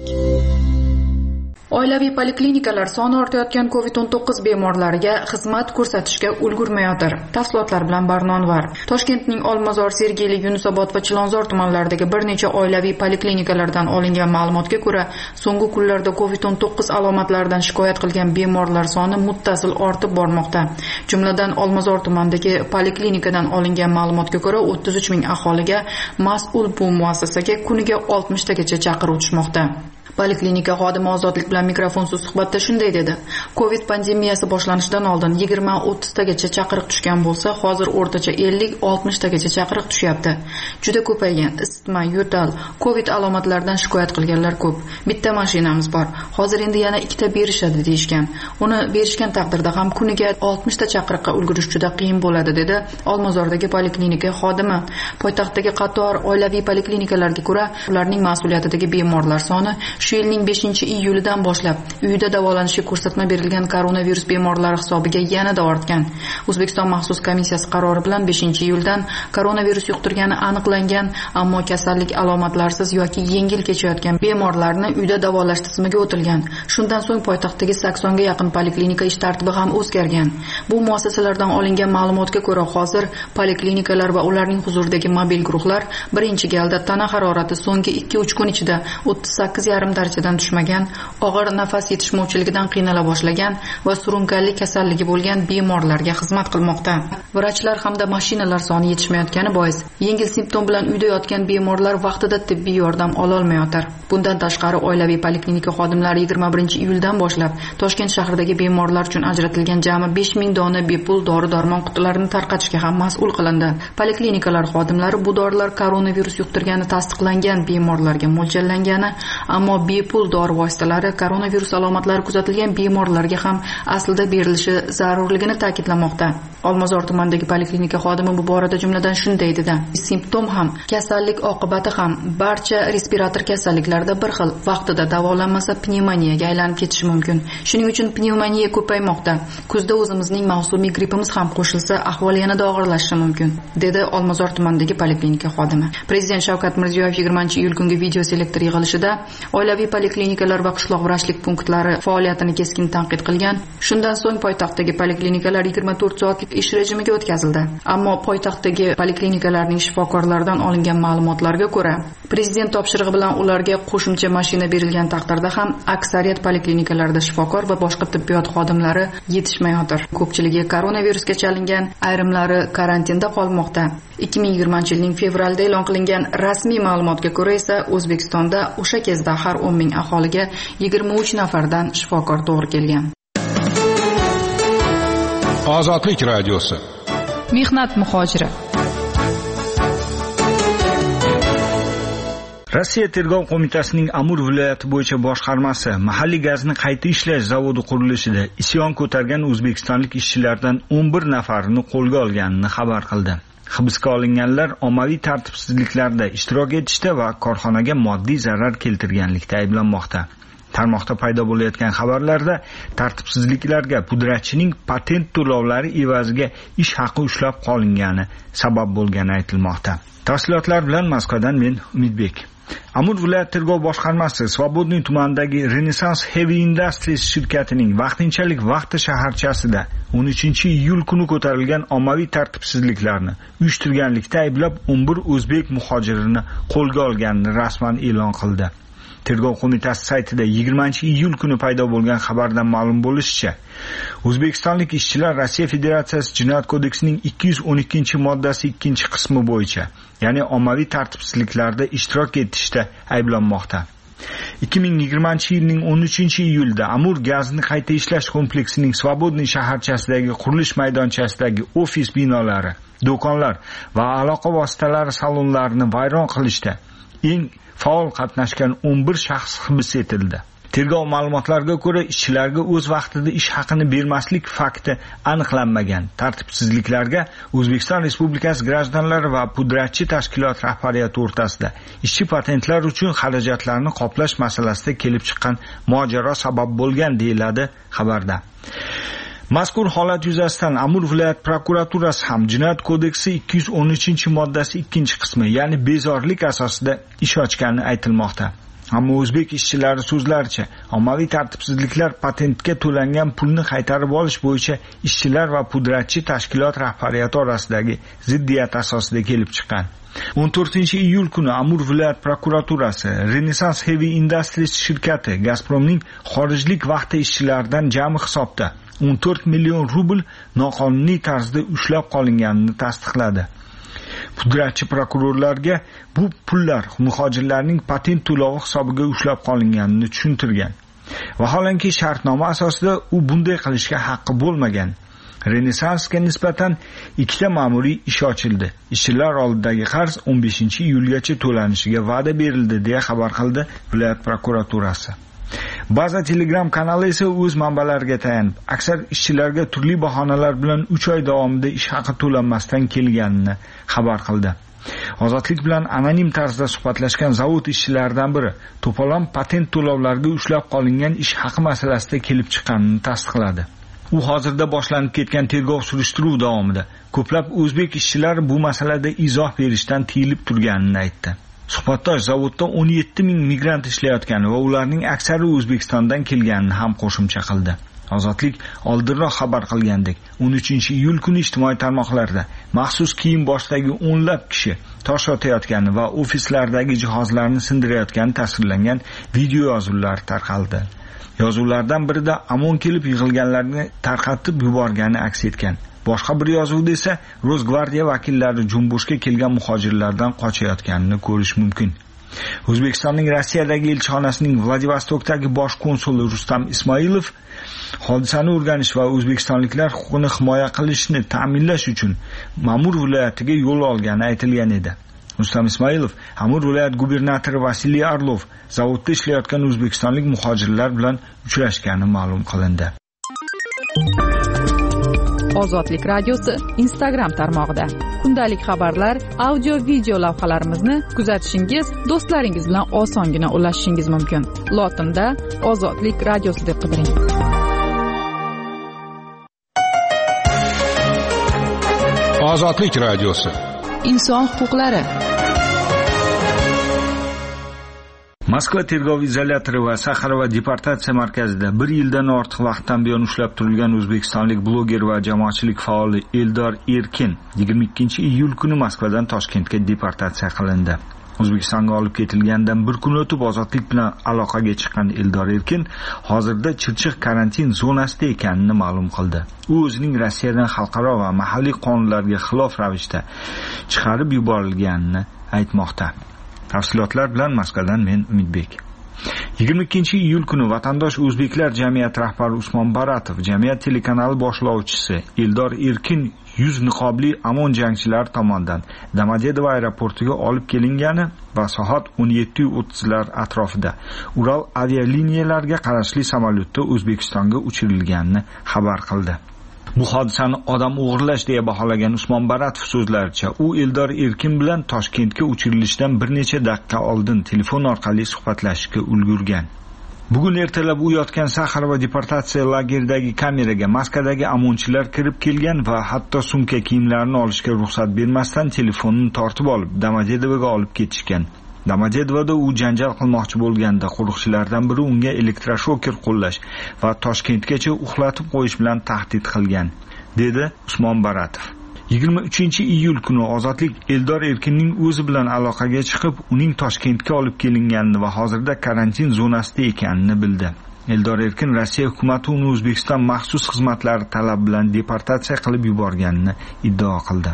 Oilaviy poliklinikalar soni ortayotgan covid o'n to'qqiz bemorlariga xizmat ko'rsatishga ulgurmayotir. Tafsilotlar bilan Barnonvar. Toshkentning Olmazor, Sergeli, Yunusobod va Chilonzor tumanlaridagi bir necha oilaviy poliklinikalardan olingan ma'lumotga ko'ra, so'nggi kunlarda covid o'n to'qqiz alomatlaridan shikoyat qilgan bemorlar soni muttasil ortib bormoqda. Jumladan Olmazor tumanidagi poliklinikadan olingan ma'lumotga ko'ra, o'ttiz uch ming aholiga mas'ul bu muassasaga kuniga oltmishtagacha chaqiruv tushmoqda. Poliklinika xodimi Ozodlik bilan mikrofonsiz suhbatda shunday dedi. Covid pandemiyasi boshlanishidan oldin yigirma o'ttiztagacha chaqiriq tushgan bo'lsa, hozir o'rtacha ellik oltmishtagacha chaqiriq tushyapti. Juda ko'paygan. Isitma, yo'tal, Covid alomatlaridan shikoyat qilganlar ko'p. Bitta mashinamiz bor. Hozir endi yana ikkita berishadi deyishgan. Uni berishgan taqdirda ham kuniga oltmishta chaqiriqqa ulgurish juda qiyin bo'ladi, dedi Olmazordagi poliklinika xodimi. Poytaxtdagi qator oilaviy poliklinikalarga ko'ra, ularning mas'uliyatidagi bemorlar soni shu yilning beshinchi iyulidan boshlab uyida davolanishga ko'rsatma berilgan koronavirus bemorlari hisobiga yanada ortgan. O'zbekiston maxsus komissiyasi qarori bilan beshinchi iyuldan koronavirus yuqtirgani aniqlangan, ammo kasallik alomatlarsiz yoki yengil kechayotgan bemorlarni uyda davolash tizimiga o'tilgan. Shundan so'ng poytaxtdagi saksonga yaqin poliklinika ish tartibi ham o'zgargan. Bu muassasalardan olingan ma'lumotga ko'ra, hozir poliklinikalar va ularning huzuridagi mobil guruhlar birinchi galda tana harorati so'nggi ikki uch kun ichida o'ttiz sakkiz yarim darajadan tushmagan, og'ir nafas yetishmovchiligidan qiynala boshlagan va surunkali kasalligi bo'lgan bemorlarga xizmat qilmoqda. Vrachlar hamda mashinalar soni yetishmayotgani bois yengil simptom bilan uyda yotgan bemorlar vaqtida tibbiy yordam ola olmayotir. Bundan tashqari, oilaviy poliklinika xodimlari yigirma birinchi iyuldan boshlab Toshkent shahridagi bemorlar uchun ajratilgan jami besh ming dona bepul dori-darmon qutilarini tarqatishga ham mas'ul qilindi. Poliklinikalar xodimlari bu dorilar koronavirus yuqtirgani tasdiqlangan bemorlarga mo'ljallangani, ammo bepul dori vositalari koronavirus alomatlari kuzatilgan bemorlarga ham aslida berilishi zarurligini ta'kidlamoqda. Olmazor tumanidagi poliklinika xodimi bu borada jumladan shunday dedi. Simptom ham, kasallik oqibati ham barcha respirator kasalliklarda bir xil. Vaqtida davolanmasa pnevmoniyaga aylanib ketishi mumkin. Shuning uchun pnevmoniya ko'paymoqda. Kuzda o'zimizning mavsumiy grippimiz ham qo'shilsa, ahvol yanada og'irlashishi mumkin, dedi Olmazor tumanidagi poliklinika xodimi. Prezident Shavkat Mirziyoyev yigirmanchi iyul kungi video selektor yig'ilishida oilaviy poliklinikalar va qishloq vrachlik punktlari faoliyatini keskin tanqid qilgan. Shundan so'ng poytaxtdagi poliklinikalar yigirma to'rt soatlik ish rejimiga o'tkazildi. Ammo poytaxtdagi poliklinikalarning shifokorlaridan olingan ma'lumotlarga ko'ra, prezident topshirig'i bilan ularga qo'shimcha mashina berilgan taqdirda ham aksariyat poliklinikalarda shifokor va boshqa tibbiyot xodimlari yetishmayotir. Ko'pchiligi koronavirusga chalingan, ayrimlari karantinda qolmoqda. ikki ming yigirmanchi yilning fevralida e'lon qilingan rasmiy ma'lumotga ko'ra esa O'zbekistonda o'sha kezda har o'n ming aholiga yigirma uch nafardan shifokor to'g'ri kelgan. Ozodlik radiosi. Mehnat muhojiri. Rossiya tergov qo'mitasining Amur viloyati bo'yicha boshqarmasi mahalliy gazni qayta ishlash zavodi qurilishida isyon ko'targan o'zbekistonlik ishchilardan o'n bir nafarini qo'lga olganini xabar qildi. Hibsga olinganlar ommaviy tartibsizliklarda ishtirok etishda va korxonaga moddiy zarar keltirganlikda ayblanmoqda. Tarmoqda paydo bo'layotgan xabarlarda tartibsizliklarga pudratchining patent to'lovlari evaziga ish haqi ushlab qolingani sabab bo'lgani aytilmoqda. Tafsilotlar bilan Moskvadan men Umidbek. Amur viloyat tergov boshqarmasi Svobodniy tumanidagi Renaissance Heavy Industries shirkatining vaqtinchalik vaqti shaharchasida o'n uchinchi iyul kuni ko'tarilgan ommaviy tartibsizliklarni uyushtirganlikda ayblab o'n bir o'zbek muhojirini qo'lga olganini rasman e'lon qildi. Tergov qo'mitasi saytida yigirmanchi iyul kuni paydo bo'lgan xabardan ma'lum bo'lishicha, o'zbekistonlik ishchilar Rossiya Federatsiyasi Jinoyat kodeksining ikki yuz o'n ikkinchi moddasi ikkinchi qismi bo'yicha, ya'ni ommaviy tartibsizliklarda ishtirok etishda ayblanmoqda. ikki ming yigirmanchi yilning o'n uchinchi iyulda Amur gazni qayta ishlash kompleksining Svobodniy shaharchasidagi qurilish maydonchasidagi ofis binolari, do'konlar va aloqa vositalari salonlarini vayron qilishda eng faol qatnashgan o'n bir shaxs hibs etildi. Tergov ma'lumotlariga ko'ra, ishchilarga o'z vaqtida ish haqini bermaslik fakti aniqlanmagan. Tartibsizliklarga O'zbekiston Respublikasi grajdanlari va pudratchi tashkilot rahbariyati o'rtasida ishchi patentlar uchun xarajatlarni qoplash masalasida kelib chiqqan mojaro sabab bo'lgan deyiladi xabarda. Mazkur holat yuzasidan Amur viloyat prokuraturasi ham Jinoyat kodeksi ikki yuz o'n uchinchi moddasi ikkinchi qismi, ya'ni bezorilik asosida ish ochgani aytilmoqda. Ammo o'zbek ishchilari so'zlaricha, ommaviy tartibsizliklar patentga to'langan pulni qaytarib olish bo'yicha ishchilar va pudratchi tashkilot rahbariyati orasidagi ziddiyat asosida kelib chiqqan. o'n to'rtinchi iyul kuni Amur viloyat prokuraturasi Renaissance Heavy Industries shirkati Gazpromning xorijlik vaqti ishchilaridan jami hisobda o'n to'rt million rubl noqonuniy tarzda ushlab qolinganini tasdiqladi. Pudratchi prokurorlarga bu pullar muhojirlarning patent to'lovi hisobiga ushlab qolinganini tushuntirgan. Vaholanki shartnoma asosida u bunday qilishga haqqi bo'lmagan. Renessansga nisbatan ikkita ma'muriy ish ochildi. Ishchilar oldidagi qarz o'n beshinchi iyulgacha to'lanishiga va'da berildi deya xabar qildi viloyat prokuraturasi. Ba'zi Telegram kanali esa o'z manbalariga tayanib, aksar ishchilarga turli bahonalar bilan uch oy davomida ish haqi to'lanmasdan kelganini xabar qildi. Ozodlik bilan anonim tarzda suhbatlashgan zavod ishchilaridan biri to'polon patent to'lovlariga ushlab qolingan ish haqi masalasida kelib chiqqanini tasdiqladi. U hozirda boshlanib ketgan tergov surishtiruv davomida ko'plab o'zbek ishchilari bu masalada izoh berishdan tiyilib turganini aytdi. Suhbatdosh zavodda o'n yetti ming migrant ishlayotgani va ularning aksari O'zbekistondan kelganini ham qo'shimcha qildi. Ozodlik oldinroq xabar qilgandek, o'n uchinchi iyul kuni ijtimoiy tarmoqlarda maxsus kiyim boshidagi o'nlab kishi tosh otayotgani va ofislardagi jihozlarni sindirayotgani tasvirlangan video yozuvlar tarqaldi. Yozuvlardan birida Amon kelib yig'ilganlarni tarqatib yuborgani aks etgan. Boshqa bir yozuvda esa Rosgvardiya vakillari Jumboshga kelgan muhojirlardan qochayotganini ko'rish mumkin. O'zbekistonning Rossiyadagi elchixonasining Vladivostokdagi bosh konsuli Rustam Ismoilov hodisani o'rganish va o'zbekistonliklar huquqini himoya qilishni ta'minlash uchun Amur viloyatiga yo'l olgani aytilgan edi. Rustam Ismoilov Amur viloyat gubernatori Vasiliy Arlov zavodda ishlayotgan o'zbekistonlik muhojirlar bilan uchrashgani ma'lum qilindi. Ozodlik radiosi Instagram tarmog'ida kundalik xabarlar, audio video lavhalarimizni kuzatishingiz, do'stlaringiz bilan osongina ulashishingiz mumkin. Lotinda Ozodlik radiosi deb qidiring. Ozodlik radiosi. Inson huquqlari. Moskva tergov izolyatori va Saxarova deportatsiya markazida bir yildan ortiq vaqtdan buyon ushlab turilgan o'zbekistonlik bloger va jamoatchilik faoli Eldor Erkin yigirma ikkinchi iyul kuni Moskvadan Toshkentga deportatsiya qilindi. O'zbekistonga olib ketilgandan bir kun o'tib ozodlik bilan aloqaga chiqqan Eldor Erkin hozirda Chirchiq karantin zonasida ekanini ma'lum qildi. U o'zining Rossiyadan xalqaro va mahalliy qonunlarga xilof ravishda chiqarib yuborilganini aytmoqda. Tafsilotlar bilan Moskvadan men Umidbek. yigirma ikkinchi iyul kuni vatandosh o'zbeklar jamiyati rahbari Usmon Baratov, jamiyat telekanali boshlovchisi Eldor Erkin yuz niqobli Amon jangchilar tomonidan Domodedovo aeroportiga olib kelingani va soat o'n yetti o'ttizlar atrofida Ural avialiniyalariga qarashli samolyotda O'zbekistonga uchirilganini xabar qildi. Bu hodisani odam o'g'irlash deya baholagan Usmon Baratov so'zlaricha, u Eldor Erkin bilan Toshkentga uchirilishdan bir necha daqiqa oldin telefon orqali suhbatlashishga ulgurgan. Bugun ertalab u yotgan Saxarova deportatsiya lageridagi kameraga Moskvadagi amonchilar kirib kelgan va hatto sumka kiyimlarini olishga ruxsat bermasdan telefonini tortib olib Domodedovoga olib ketishgan. Domodedovoda u janjal qilmoqchi bo'lganda qo'riqchilardan biri unga elektroshoker qo'llash va Toshkentgacha uxlatib qo'yish bilan tahdid qilgan, dedi Usmon Baratov. yigirma uchinchi iyul kuni Ozodlik Eldor Erkinning o'zi bilan aloqaga chiqib, uning Toshkentga olib kelinganini va hozirda karantin zonasida ekanini bildi. Eldor Erkin Rossiya hukumati uni O'zbekiston maxsus xizmatlari talab bilan deportatsiya qilib yuborganini iddao qildi.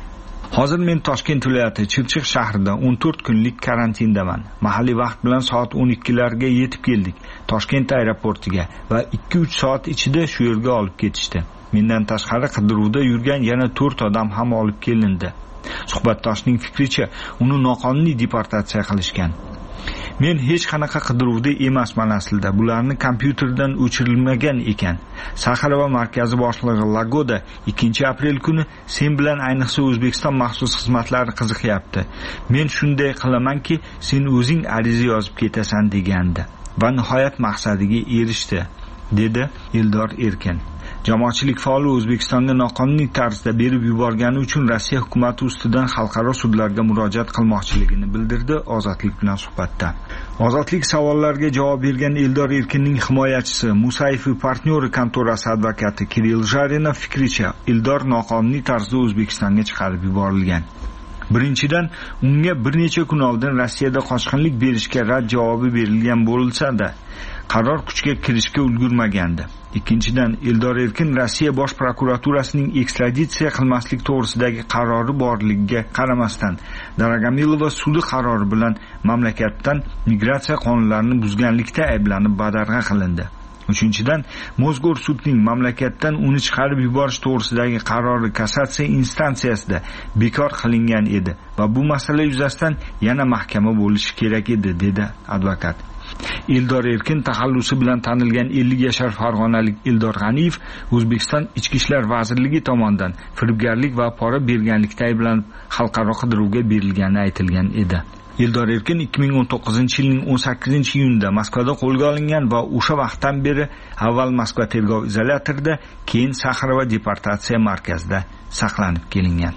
Hozir men Toshkent viloyati Chirchiq shahrida o'n to'rt kunlik karantindaman. Mahalliy vaqt bilan soat o'n ikkilarga yetib keldik Toshkent aeroportiga va ikki uch soat ichida shu yerga olib ketishdi. Mendan tashqari qidiruvda yurgan yana to'rt odam ham olib kelindi. Suhbatdoshning fikricha, uni noqonuniy deportatsiya qilishgan. Men hech qanaqa qidiruvda emasman aslida. Bularni kompyuterdan o'chirilmagan ekan. Saxarova markazi boshlig'i Lagoda ikkinchi aprel kuni sen bilan ayniqsa O'zbekiston maxsus xizmatlari qiziqyapti. Men shunday qilamanki, sen o'zing ariza yozib ketasan degandi va nihoyat maqsadiga erishdi, dedi Eldor Erkin. Jamoatchilik faoli O'zbekistonga noqonuniy tarzda berib yuborgani uchun Rossiya hukumati ustidan xalqaro sudlarga murojaat qilmoqchiligini bildirdi Ozodlik bilan suhbatda. Ozodlik savollarga javob bergan Eldor Erkinning himoyachisi Musayev partnyori kontorasi advokati Kirill Jarinov fikricha, Eldor noqonuniy tarzda O'zbekistonga chiqarib yuborilgan. Birinchidan, unga bir necha kun oldin Rossiyada qochqinlik berishga rad javobi berilgan bo'lsa-da, qaror kuchga kirishga ulgurmagandi. Ikkinchidan, Eldor Erkin Rossiya bosh prokuraturasining ekstraditsiya qilmaslik to'g'risidagi qarori borligiga qaramasdan, Daragomilova sudi qarori bilan mamlakatdan migratsiya qonunlarini buzganlikda ayblanib badarg'a qilindi. Uchinchidan, Mozgor sudning mamlakatdan uni chiqarib yuborish to'g'risidagi qarori kassatsiya instansiyasida bekor qilingan edi va bu masala yuzasidan yana mahkama bo'lishi kerak edi, dedi advokat. Eldor Erkin taxallusi bilan tanilgan ellik yashar farg'onalik Eldor G'aniyev O'zbekiston Ichki ishlar vazirligi tomonidan firibgarlik va pora berganlikda ayblanib xalqaro qidiruvga berilgani aytilgan edi. Eldor Erkin ikki ming o'n to'qqizinchi yilning o'n sakkizinchi iyunida Moskvada qo'lga olingan va o'sha vaqtdan beri avval Moskva tergov izolyatorida, keyin Saxarova deportatsiya markazida saqlanib kelingan.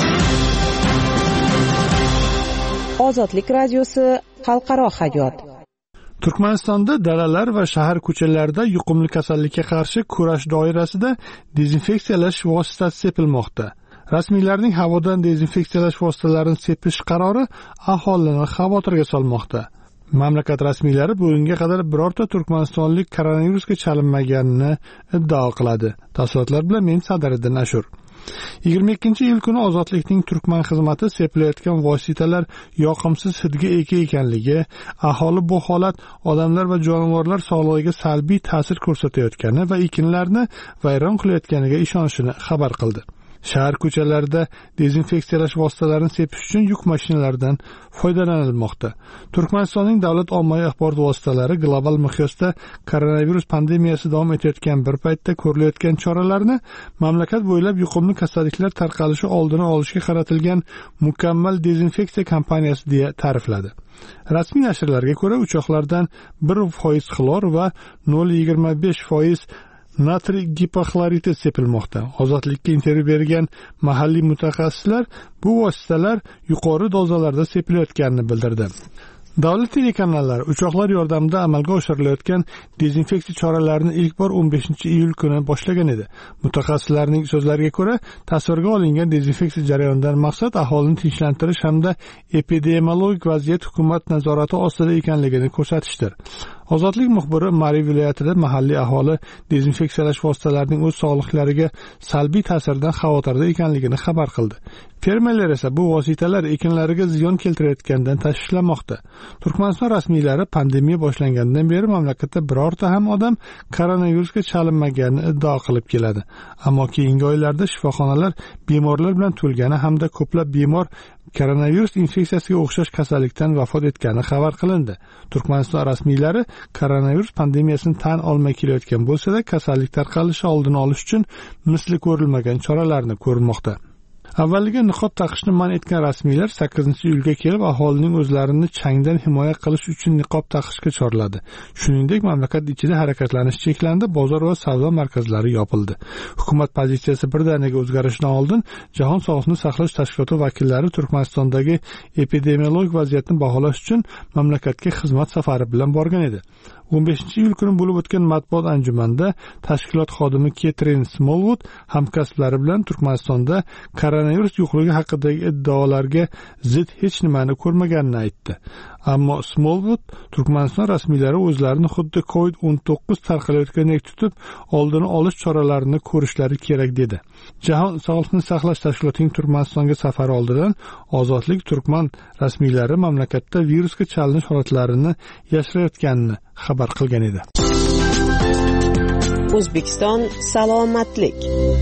Ozodlik radiosi xalqaro hayot. Turkmanistonda dalalar va shahar ko'chalarida yuqumli kasallikka qarshi kurash doirasida dezinfeksiyalash vositasi sepilmoqda. Rasmiylarning havodan dezinfeksiyalash vositalarini sepish qarori aholini xavotirga solmoqda. Mamlakat rasmiylari bugunga qadar birorta turkmanistonlik koronavirusga chalinmaganini iddao qiladi. Tafsilotlar bilan men Sadiriddin Ashur. yigirma ikkinchi iyul kuni Ozodlikning Turkman xizmati sepilayotgan vositalar yoqimsiz hidga ega ekanligi, aholi bu holat odamlar va jonivorlar sog'lig'iga salbiy ta'sir ko'rsatayotgani va ekinlarni vayron qilayotganiga ishonishini xabar qildi. Shahar ko'chalarida dezinfeksiyalash vositalarini sepish uchun yuk mashinalaridan foydalanilmoqda. Turkmanistonning davlat ommaviy axborot vositalari global miqyosda koronavirus pandemiyasi davom etayotgan bir paytda ko'rilayotgan choralarni mamlakat bo'ylab yuqumli kasalliklar tarqalishi oldini olishga qaratilgan mukammal dezinfeksiya kampaniyasi deya ta'rifladi. Rasmiy nashrlarga ko'ra, uchoqlardan bir foiz xlor va nol virgul yigirma besh foiz natriy gipoxloridi sepilmoqda. Ozodlikka intervyu bergan mahalliy mutaxassislar bu vositalar yuqori dozalarda sepilayotganini bildirdi. Davlat telekanallari uchoqlar yordamida amalga oshirilayotgan dezinfeksiya choralarini ilk bor o'n beshinchi iyul kuni boshlagan edi. Mutaxassislarning so'zlariga ko'ra, tasvirga olingan dezinfeksiya jarayonidan maqsad aholini tinchlantirish hamda epidemiologik vaziyat hukumat nazorati ostida ekanligini ko'rsatishdir. Ozodlik muxbiri Mari viloyatida mahalliy aholi dezinfeksiyalash vositalarining o'z sog'liqlariga salbiy ta'siridan xavotirda ekanligini xabar qildi. Fermerlar esa bu vositalar ekinlariga ziyon keltirayotganidan tashvishlanmoqda. Turkmaniston rasmiylari pandemiya boshlangandan beri mamlakatda birorta ham odam koronavirusga chalinmaganini iddao qilib keladi. Ammo keyingi oylarda shifoxonalar bemorlar bilan to'lgani hamda ko'plab bemor koronavirus infeksiyasiga o'xshash kasallikdan vafot etgani xabar qilindi. Turkmaniston rasmiylari koronavirus pandemiyasini tan olmay kelayotgan bo'lsa-da, kasallik tarqalishi oldini olish uchun misli ko'rilmagan choralarni ko'rmoqda. Avvaliga niqob taqishni man etgan rasmiylar sakkizinchi iyulga kelib aholining o'zlarini changdan himoya qilish uchun niqob taqishga chorladi. Shuningdek, mamlakat ichida harakatlanish cheklandi, bozor va savdo markazlari yopildi. Hukumat pozitsiyasi birdaniga o'zgarishidan oldin Jahon sog'liqni saqlash tashkiloti vakillari Turkmanistondagi epidemiologik vaziyatni baholash uchun mamlakatga xizmat safari bilan borgan edi. o'n beshinchi iyul kuni bo'lib o'tgan matbuot anjumanida tashkilot xodimi Ketrin Smolwood hamkasblari bilan Turkmanistonda koronavirus yo'qligi haqidagi iddaolarga zid hech nimani ko'rmaganini aytdi. Ammo Smolwood Turkmaniston rasmiylari o'zlarini xuddi covid o'n to'qqiz tarqalayotgandek tutib, oldini olish choralarini ko'rishlari kerak dedi. Jahon sog'liqni saqlash tashkilotining Turkmanistonga safari oldidan Ozodlik Turkman rasmiylari mamlakatda virusga chalinish holatlarini yashirayotganini xabar qilgan edi. O'zbekiston salomatlik.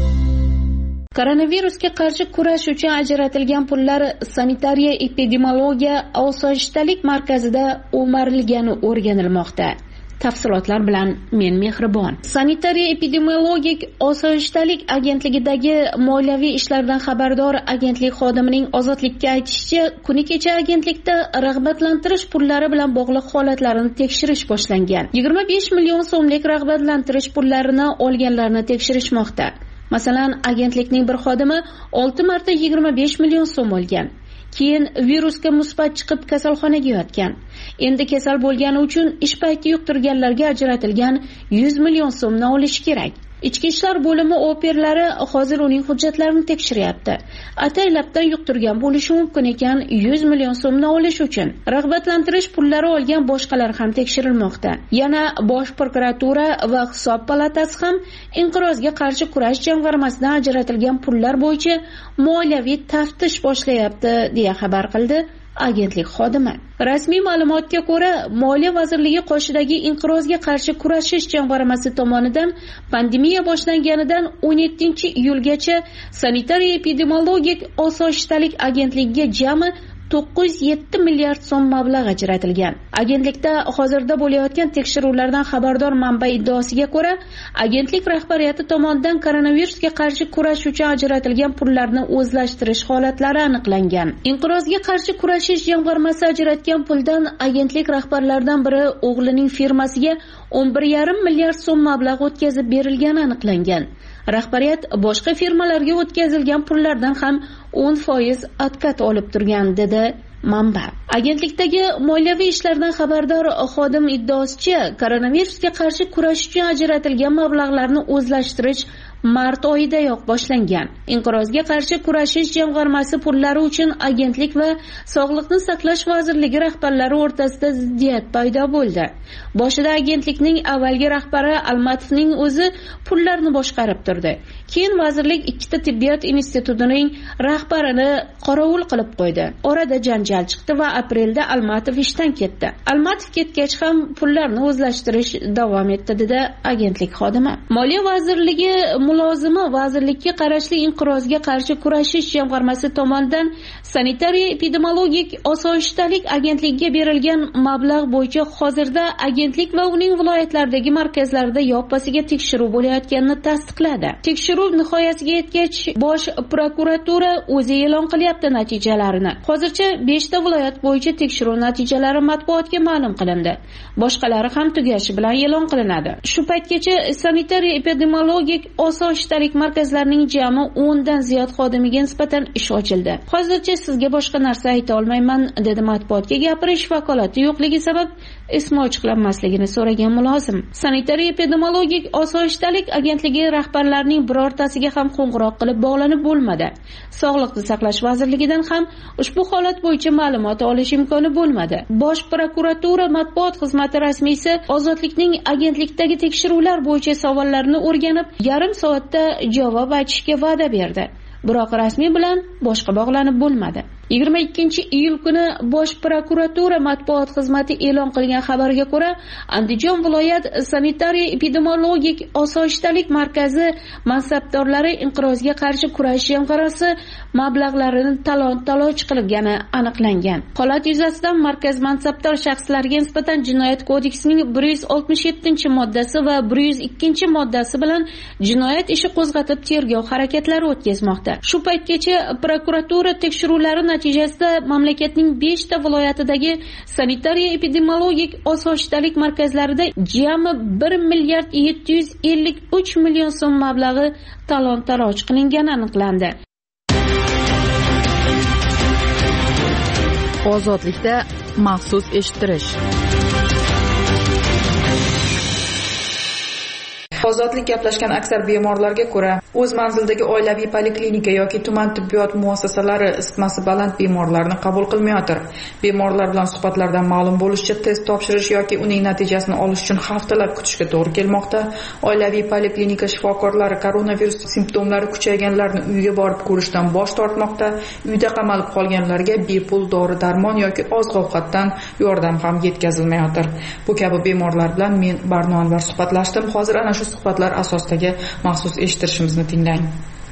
Koronavirusga qarshi kurash uchun ajratilgan pullar sanitariya epidemiologiya osoyishtalik markazida o'marilgani o'rganilmoqda. Tafsilotlar bilan men Mehribon. Sanitariya epidemiologik osoyishtalik agentligidagi moliyaviy ishlardan xabardor agentlik xodimining Ozodlikka aytishicha, kuni kecha agentlikda rag'batlantirish pullari bilan bog'liq holatlarni tekshirish boshlangan. yigirma besh million so'mlik rag'batlantirish pullarini olganlarni tekshirishmoqda. Masalan, agentlikning bir xodimi olti marta yigirma besh million so'm olgan. Keyin virusga musbat chiqib kasalxonaga yotgan. Endi kasal bo'lgani uchun ish payti yuqtirganlarga ajratilgan yuz million so'mni olish kerak. Ichki ishlar bo'limi operlari hozir uning hujjatlarini tekshiryapti. Ataylabdan yuqtirgan bo'lishi mumkin ekan yuz million so'mni olish uchun. Rag'batlantirish pullari olgan boshqalar ham tekshirilmoqda. Yana Bosh prokuratura va Hisob palatasi ham inqirozga qarshi kurash jamg'armasidan ajratilgan pullar bo'yicha moliyaviy taftish boshlayapti, deya xabar qildi agentlik xodimi. Rasmiy ma'lumotga ko'ra, Moliya vazirligi qoshidagi inqirozga qarshi kurashish jamg'armasi tomonidan pandemiya boshlanganidan o'n yettinchi iyulgacha sanitariya epidemiologik osoyishtalik agentligiga jami to'qqiz yuz yetti milliard so'm mablag' ajratilgan. Agentlikda hozirda bo'layotgan tekshiruvlardan xabardor manba iddaosiga ko'ra, agentlik rahbariyati tomonidan koronavirusga qarshi kurash uchun ajratilgan pullarni o'zlashtirish holatlari aniqlangan. Inqirozga qarshi kurashish jamg'armasi ajratgan puldan agentlik rahbarlaridan biri o'g'lining firmasiga o'n bir yarim milliard so'm mablag' o'tkazib berilgani aniqlangan. Rahbariyat boshqa firmalarga o'tkazilgan pullardan ham o'n foiz atkat olib turgan, dedi manba. Agentlikdagi moliyaviy ishlardan xabardor xodim iddaosicha, koronavirusga qarshi kurash uchun ajratilgan mablag'larni o'zlashtirish mart oyidayoq boshlangan. Inqirozga qarshi kurashish jamg'armasi pullari uchun agentlik va Sog'liqni saqlash vazirligi rahbarlari o'rtasida ziddiyat paydo bo'ldi. Boshida agentlikning avvalgi rahbari Almatovning o'zi pullarni boshqarib turdi. Keyin vazirlik ikkita tibbiyot institutining rahbarini qorovul qilib qo'ydi. Orada janjal chiqdi va aprelda Almatov ishdan ketdi. Almatov ketgach ham pullarni o'zlashtirish davom etdi, dedi agentlik xodimi. Moliya vazirligi mulozimi vazirlikka qarashli inqirozga qarshi kurashish jamg'armasi tomonidan sanitariya epidemiologik osoyishtalik agentligiga berilgan mablag' bo'yicha hozirda agentlik va uning viloyatlaridagi markazlarida yoppasiga tekshiruv bo'layotganini tasdiqladi. Tekshiruv nihoyasiga yetgach, Bosh prokuratura o'zi e'lon qilyapti natijalarini. Hozircha beshta viloyat bo'yicha tekshiruv natijalari matbuotga ma'lum qilindi. Boshqalari ham tugashi bilan e'lon qilinadi. Shu paytgacha sanitariya epidemiologik osoyishtalik markazlarining jami o'ndan ziyod xodimiga nisbatan ish ochildi. Hozircha sizga boshqa narsa ayta olmayman, dedi matbuotga gapirish vakolati yo'qligi sabab ismi ochiqlanmasligini so'ragan mulozim. Sanitariya epidemiologik osoyishtalik agentligi rahbarlarining birortasiga ham qo'ng'iroq qilib bog'lanib bo'lmadi. Sog'liqni saqlash vazirligidan ham ushbu holat bo'yicha ma'lumot olish imkoni bo'lmadi. Bosh prokuratura matbuot xizmati rasmiysi Ozodlikning agentlikdagi tekshiruvlar bo'yicha savollarni o'rganib, yarim soatda javob aytishga va'da berdi. Biroq rasmiy bilan boshqa bog'lanib bo'lmadi. yigirma ikkinchi iyul kuni Bosh prokuratura matbuot xizmati e'lon qilgan xabarga ko'ra, Andijon viloyat sanitariya epidemiologik osoyishtalik markazi mansabdorlari inqirozga qarshi kurash jamg'armasi mablag'larini talon-taroj qilgani aniqlangan. Holat yuzasidan markaz mansabdor shaxslariga nisbatan Jinoyat kodeksining bir yuz oltmish yettinchi moddasi va bir yuz ikkinchi moddasi bilan jinoyat ishi qo'zg'atib tergov harakatlari o'tkazmoqda. Shu paytgacha prokuratura tekshiruvlari natijasida mamlakatning beshta viloyatidagi sanitariya epidemiologik osoyishtalik markazlarida jami bir milliard yetti yuz ellik uch million so'm mablag'i talon-taroj qilingani aniqlandi. Ozodlikda maxsus eshittirish. Ozodlik gaplashgan aksar bemorlarga ko'ra, o'z manzildagi oilaviy poliklinika yoki tuman tibbiyot muassasalari isitmasi baland bemorlarni qabul qilmayotir. Bemorlar bilan suhbatlardan ma'lum bo'lishicha, test topshirish yoki uning natijasini olish uchun haftalab kutishga to'g'ri kelmoqda. Oilaviy poliklinika shifokorlari koronavirus simptomlari kuchayganlarni uyga borib ko'rishdan bosh tortmoqda. Uyda qamalib qolganlarga bepul dori-darmon yoki oziq-ovqatdan yordam ham yetkazilmayotir. Bu kabi bemorlar bilan men Barno Anvar suhbatlashdim. Hozir ana shu suhbatlar asosidagi maxsus eshittirishimizni tinglang.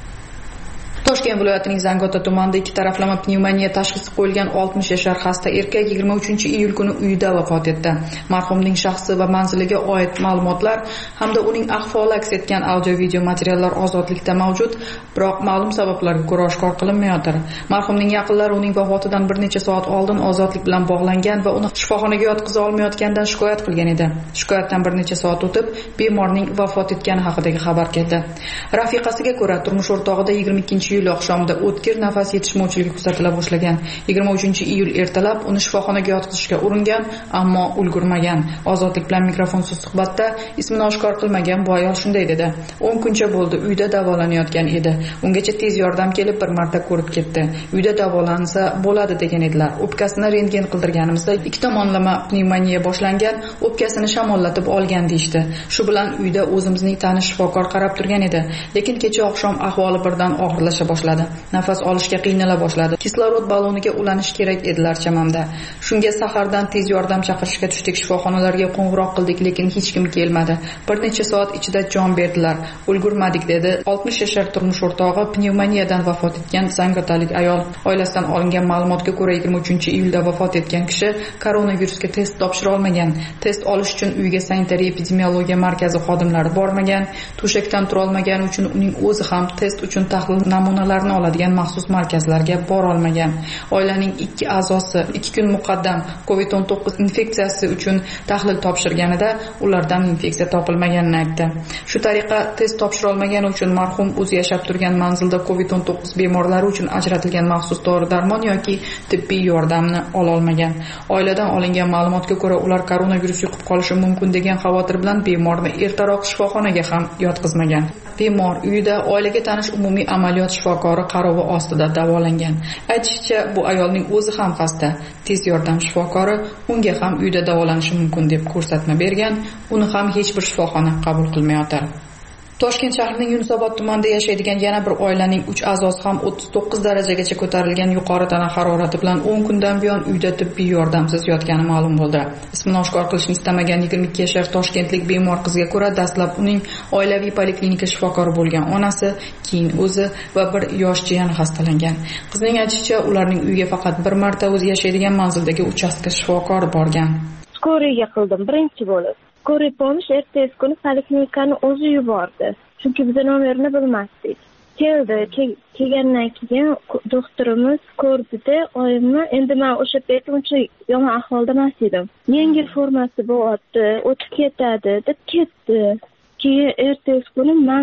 Toshkent viloyatining Zangiota tumanida ikki taraflama pnevmoniya tashxisi qo'yilgan oltmish yashar xasta erkak yigirma uchinchi iyul kuni uyida vafot etdi. Marhumning shaxsi va manziliga oid ma'lumotlar hamda uning ahvoli aks etgan audio-video materiallar Ozodlikda mavjud, biroq ma'lum sabablarga ko'ra oshkor qilinmayotir. Marhumning yaqinlari uning vafotidan bir necha soat oldin Ozodlik bilan bog'langan va uni shifoxonaga yotqiza olmayotganidan shikoyat qilgan edi. Shikoyatdan bir necha soat o'tib, bemorning vafot etgani haqidagi xabar keldi. Rafiqasiga ko'ra, turmush o'rtog'ida yigirma ikkinchi iyul oqshomida o'tkir nafas yetishmovchiligi kuzatila boshlagan. yigirma uchinchi iyul ertalab uni shifoxonaga yotqizishga uringan, ammo ulgurmagan. Ozodlik bilan mikrofonsiz suhbatda ismini oshkor qilmagan bu ayol shunday dedi: o'n kuncha bo'ldi uyda davolanayotgan edi. Ungacha tez yordam kelib bir marta ko'rib ketdi. Uyda davolansa bo'ladi degan edilar. O'pkasini rentgen qildirganimizda ikki tomonlama pnevmoniya boshlangan, o'pkasini shamollatib olgan deyshti. Shu bilan uyda o'zimizning tanish shifokor qarab turgan edi. Lekin kecha oqshom ahvoli birdan og'irlashib boshladi. Nafas olishga qiynala boshladi. Kislorod baloniga ulanish kerak edilar chamamda. Shunga sahardan tez yordam chaqirishga tushdik, shifoxonalarga qo'ng'iroq qildik, lekin hech kim kelmadi. Bir necha soat ichida jon berdilar. Ulgurmadik, dedi oltmish yashar turmush o'rtog'i pnevmoniyadan vafot etgan zangiotalik ayol. Oilasidan olingan ma'lumotga ko'ra, yigirma uchinchi iyulda vafot etgan kishi koronavirusga test topshira olmagan. Test olish uchun uyga sanitariya epidemiologiya markazi xodimlari bormagan. To'shakdan tura olmagani uchun uning o'zi ham test uchun tahlil namunalarni oladigan maxsus markazlarga bora olmagan. Oilaning ikki a'zosi ikki kun muqaddam covid o'n to'qqiz infeksiyasi uchun tahlil topshirganida ulardan infeksiya topilmaganini aytdi. Shu tariqa test topshira olmagani uchun marhum o'zi yashab turgan manzilda covid o'n to'qqiz bemorlari uchun ajratilgan maxsus dori-darmon yoki tibbiy yordamni ola olmagan. Oiladan olingan ma'lumotga ko'ra, ular koronavirus yuqib qolishi mumkin degan xavotir bilan bemorni ertaroq shifoxonaga ham yotqizmagan. Bemor uyida oilaga tanish umumiy amaliyot shifokori qarovi ostida davolangan. Aytishicha, bu ayolning o'zi ham xasta. Tez yordam shifokori unga ham uyda davolanishi mumkin deb ko'rsatma bergan. Uni ham hech bir shifoxona qabul qilmayotir. Toshkent shahrining Yunusobod tumanida yashaydigan yana bir oilaning uch a'zosi ham o'ttiz to'qqiz darajagacha ko'tarilgan yuqori tana harorati bilan o'n kundan buyon uyda tibbiy yordamsiz yotgani ma'lum bo'ldi. Ismini oshkor qilishni istamagan yigirma ikki yashar toshkentlik bemor qizga ko'ra, dastlab uning oilaviy poliklinika shifokori bo'lgan onasi, keyin o'zi va bir yosh jiyani xastalangan. Qizning aytishicha, ularning uyga faqat bir marta o'zi yashaydigan manzildagi uchastka shifokori borgan. Skoriyaga qildim birinchi bo'lib. Ko'rib olmish, ertasi kuni poliklinikani o'zi yubordi. Chunki biz nomerini bilmasdik. Keldi, kelgandan keyin doktorimiz ko'rdida, oyimni endi men o'sha payt uncha yomon ahvolda emas edim. Yengil formasi bo'lyapti, o'tib ketadi deb ketdi. Keyin ertasi kuni men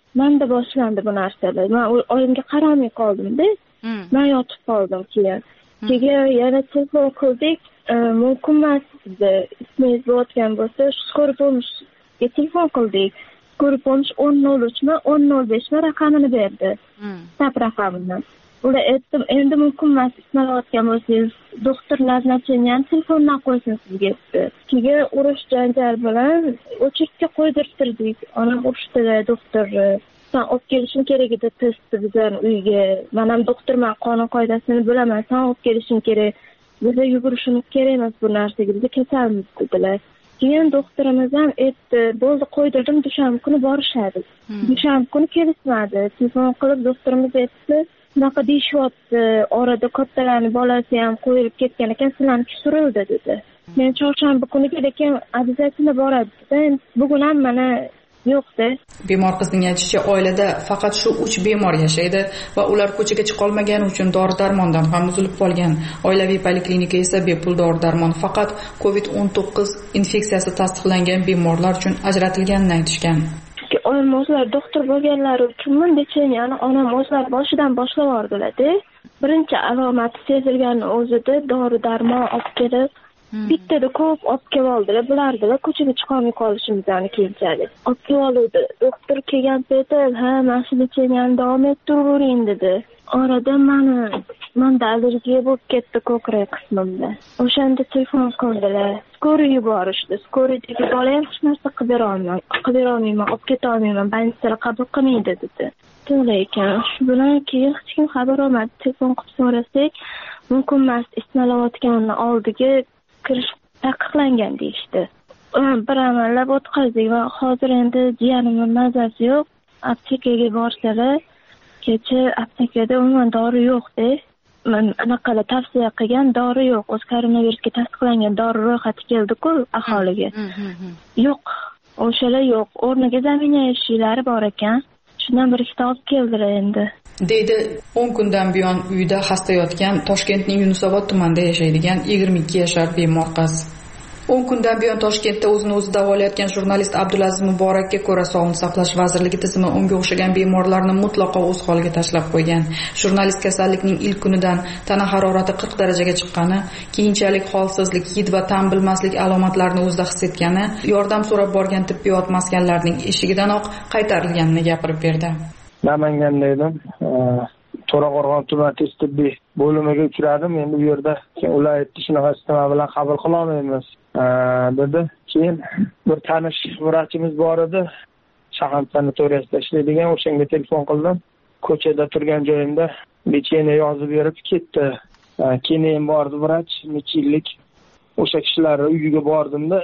manda boshlandi bu narsalar. Men oyimga qaramay qoldim-da. Men yotib qoldim keyin. Keyin yana telefon qildik. Mumkin emas sizda ismingiz bo'layotgan bo'lsa, skor bo'lishga telefon qildik. Skor bo'lish o'n nol uch mi, o'n nol besh mi raqamini berdi. Sap raqamini. Ular aytdim, endi mumkin emas isminalayotgan bo'lsangiz, doktor назначениyaning telefondan qo'ysin sizga. Keyin urush janjal bilan o'chiribga qo'ydirtirdik. Onam urushdida doktor sen olib kelishing kerak edi testni bizlar uyga. Men ham doktorman, qonun qoidasini bilaman. Sen olib kelishing kerak. Bize yugurishimiz kerak emas bu narsaga. Biz kasalmiz dedilar. Keyin doktorimiz ham aytdi, bo'ldi qo'ydirdim, dushanba kuni borishadi. Dushanba kuni kelishmadi. Telefon qilib doktorimiz aytdi, bunaqa deyishyapti, orada kattalarning bolasi ham qo'yilib ketgan ekan, sizlarniki surildi dedi. Men chorshanba kuniga lekin обязательно boradi dedi. Bugun ham mana yo'qda. Bemor qizning aytishicha, oilada faqat shu uch bemor yashaydi va ular ko'chaga chiqa olmagani uchun dori-darmondan ham uzilib qolgan. Oilaviy poliklinika esa bepul dori-darmon faqat kovid o'n to'qqiz infeksiyasi tasdiqlangan bemorlar uchun ajratilganini aytishgan. Oyim o'zlari doktor bo'lganlari uchunmi lecheniani onam o'zlari boshidan boshlab yordilar-da. Birinchi alomati sezilgan o'zida dori-darmon olib kelib bittada ko'p olib kelib oldilar, bilardilar ko'chaga chiqolmay qolishimizni keyinchalik. Olib kelib oldi. Doktor kelgan payti, ha, mana shu lecheniani davom ettiravering dedi. Orada meni menda allergiya bo'lib ketdi ko'krak qismimda. O'shanda telefon qildilar. Skoriy yuborishdi. Skoriydagi bola ham hech narsa qilib bera olmayman. Qilib bera olmayman, olib keta olmayman. Больницаga qabul qilmaydi dedi. To'g'ri ekan. Shu bilan keyin hech kim xabar olmadi. Telefon qilib so'rasak, mumkin emas isnalayotganini oldiga kirish taqiqlangan deyishdi. Bir amallab o'tkazdik va hozir endi jiyanimning mazasi yo'q. Aptekaga borsalar, kecha aptekada umuman dori yo'q-da. Men anaqalar tavsiya qilgan dori yo'q. O'z koronavirusga tasdiqlangan dori ro'yxati keldi-ku aholiga. Yo'q, o'shalar yo'q. O'rniga zaminaviy ishlari bor ekan. Shundan bir ikkita olib keldilar endi. Deydi o'n kundan buyon uyda xasta yotgan Toshkentning Yunusobod tumanida yashaydigan yigirma ikki yashar bemor qiz. o'n kundan buyon Toshkentda o'zini o'zi davolayotgan jurnalist Abdulaziz Muborakka ko'ra Sog'liqni saqlash vazirligi tizimi unga o'xshagan bemorlarni mutlaqo o'z holiga tashlab qo'ygan. Jurnalist kasallikning ilk kunidan tana harorati qirq darajaga chiqqani, keyinchalik holsizlik, hid va ta'm bilmaslik alomatlarini o'zida his etgani, yordam so'rab borgan tibbiyot maskanlarining eshigidanoq qaytarilganini gapirib berdi. Namanganda edim. To'raqo'rg'on tuman tez tibbiy bo'limiga uchradim. Endi bu yerda ular aytdi, shunaqa sistema bilan qabul qila olmaymiz dedi. Keyin bir tanish vrachimiz bor edi. Shahar sanatoriyasida ishlaydigan, o'shanga telefon qildim. Ko'chada turgan joyimda lecheniya yozib berib ketdi. Keyin bordi vrach, necha yillik o'sha kishilar uyiga bordimda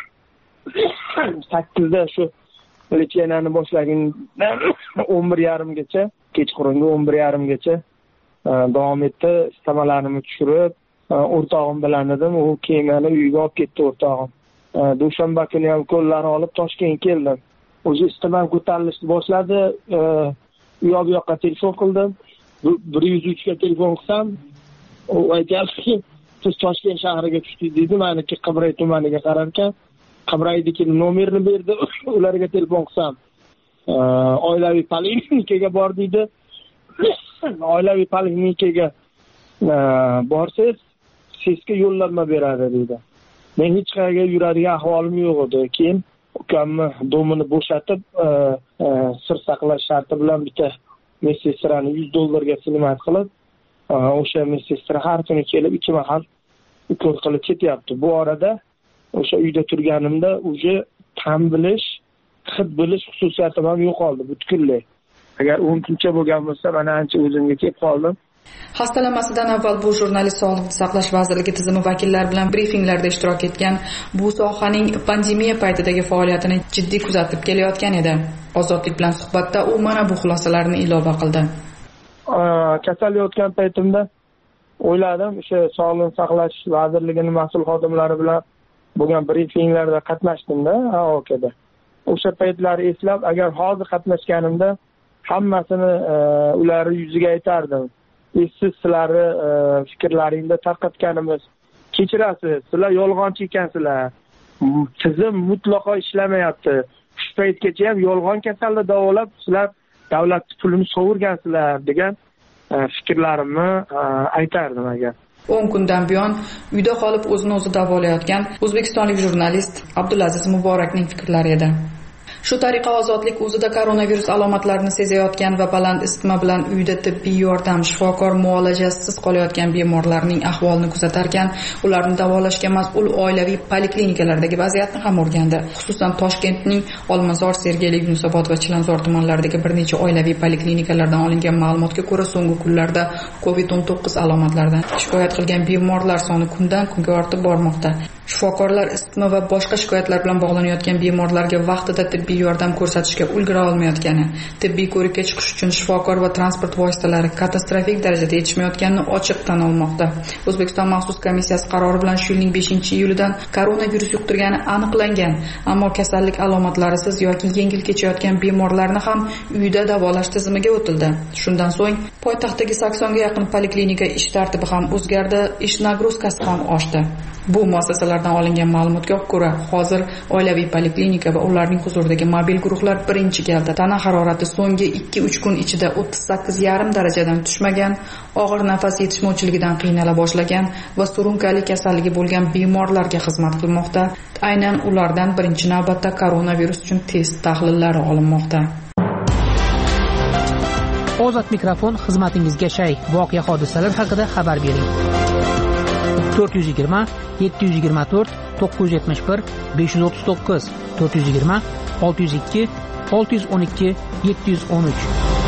sakkizda shu lecheniyani boshlagandan o'n bir yarimgacha, kechqurungi o'n bir yarimgacha davom etdi. Istamalarimni tushirib, o'rtog'im bilan edim, u keyin meni uyiga olib ketdi o'rtog'im. Dushanba kuni ham qo'llarini olib Toshkentga keldim. O'zi istamam ko'tarilishni boshladi. U yoq bu yoqqa telefon qildim. bir yuz uch ga telefon qilsam, u aytayapti, siz Toshkent shahriga tushdingiz dedi. Meniki Qibray tumaniga qarar ekan. Qibraydagi nomerni berdi, ularga telefon qilsam, oilaviy poliklinikaga bor deydi. Oilaviy poliklinikaga borsangiz, sizga yo'llanma beradi deydi. Men hech qayerga yuradigan ahvolim yo'q edi. Keyin ukamni domini bo'shatib, sir saqlash sharti bilan bitta medsestrani yuz dollarga xizmat qilib, o'sha medsestra har kuni kelib ikki mahal ukol qilib ketyapti. Bu orada o'sha uyda turganimda uje ta'm bilish, hid bilish xususiyatim ham yo'qoldi butkul. Agar o'n kuncha bo'lgan bo'lsa, mana ancha o'zimga kelib qoldim. Hastalanmasidan avval bu jurnalist Sog'liqni saqlash vazirligi tizimi vakillari bilan brifinglarda ishtirok etgan, bu sohaning pandemiya paytidagi faoliyatini jiddiy kuzatib kelayotgan edi. Ozodlik bilan suhbatda u mana bu xulosalarni ilova qildi. Kasal yotgan paytimda o'yladim, o'sha Sog'liqni saqlash vazirligining mas'ul xodimlari bilan bo'lgan brifinglarda qatnashdim-da, okda. O'sha paytlar eslab, agar hozir qatnashganimda hammasini ular yuziga aytardim. Siz sizlarni fikrlaringizda tarqatganimiz kechirasiz, sizlar yolg'onchi ekansizlar. Tizim mutlaqo ishlamayapti. shu paytgacha ham yolg'on kasalni davolab sizlar davlatni pulini sovurgansizlar degan fikrlarimni aytardim agar. o'n kundan buyon uyda qolib o'zini o'zi davolayotgan o'zbekistonlik jurnalist Abdulaziz Muborakning fikrlari edi. Shu tariqa ozodlik o'zida koronavirus alomatlarini sezayotgan va baland isitma bilan uyda tibbiy yordam, shifokor muolajasiz qolayotgan bemorlarning ahvolini kuzatarkan, ularni davolashga mas'ul oilaviy poliklinikalardagi vaziyatni ham o'rgandi. Xususan Toshkentning Olmazor, Sergeli, Yunusobod va Chilonzor tumanlaridagi bir necha oilaviy poliklinikalardan olingan ma'lumotga ko'ra, so'nggi kunlarda kovid o'n to'qqiz alomatlaridan shikoyat qilgan bemorlar soni kundan kunga ortib bormoqda. Shifokorlar isitma va boshqa shikoyatlar bilan bog'lanayotgan bemorlarga vaqtida tibbiy yordam ko'rsatishga ulgura olmayotgani, tibbiy ko'rikka chiqish uchun shifokor va transport vositalari katastrofik darajada yetishmayotganini ochiq tan olmoqda. O'zbekiston maxsus komissiyasi qarori bilan shu yilning beshinchi iyulidan koronavirus yuqtirgani aniqlangan, ammo kasallik alomatlarisiz yoki yengil kechayotgan bemorlarni ham uyda davolash tizimiga o'tildi. Shundan so'ng poytaxtdagi saksonga yaqin poliklinika ish tartibi ham o'zgardi, ish nagruzkasi ham oshdi. Bu muassasalardan olingan ma'lumotga ko'ra, hozir oilaviy poliklinika va ularning huzuridagi mobil guruhlar birinchi galda tana harorati so'nggi ikki uch kun ichida o'ttiz sakkiz yarim darajadan tushmagan, og'ir nafas yetishmovchiligidan qiynala boshlagan va surunkali kasalligi bo'lgan bemorlarga xizmat qilmoqda. Aynan ulardan birinchi navbatda koronavirus uchun test tahlillari olinmoqda. Ozod mikrofon xizmatingizga shay. Voqea hodisalar haqida xabar bering. to'rt yuz yigirma yetti yuz yigirma to'rt to'qqiz yuz yetmish bir besh yuz o'ttiz to'qqiz to'rt yuz yigirma olti yuz ikki olti yuz o'n ikki yetti yuz o'n uch.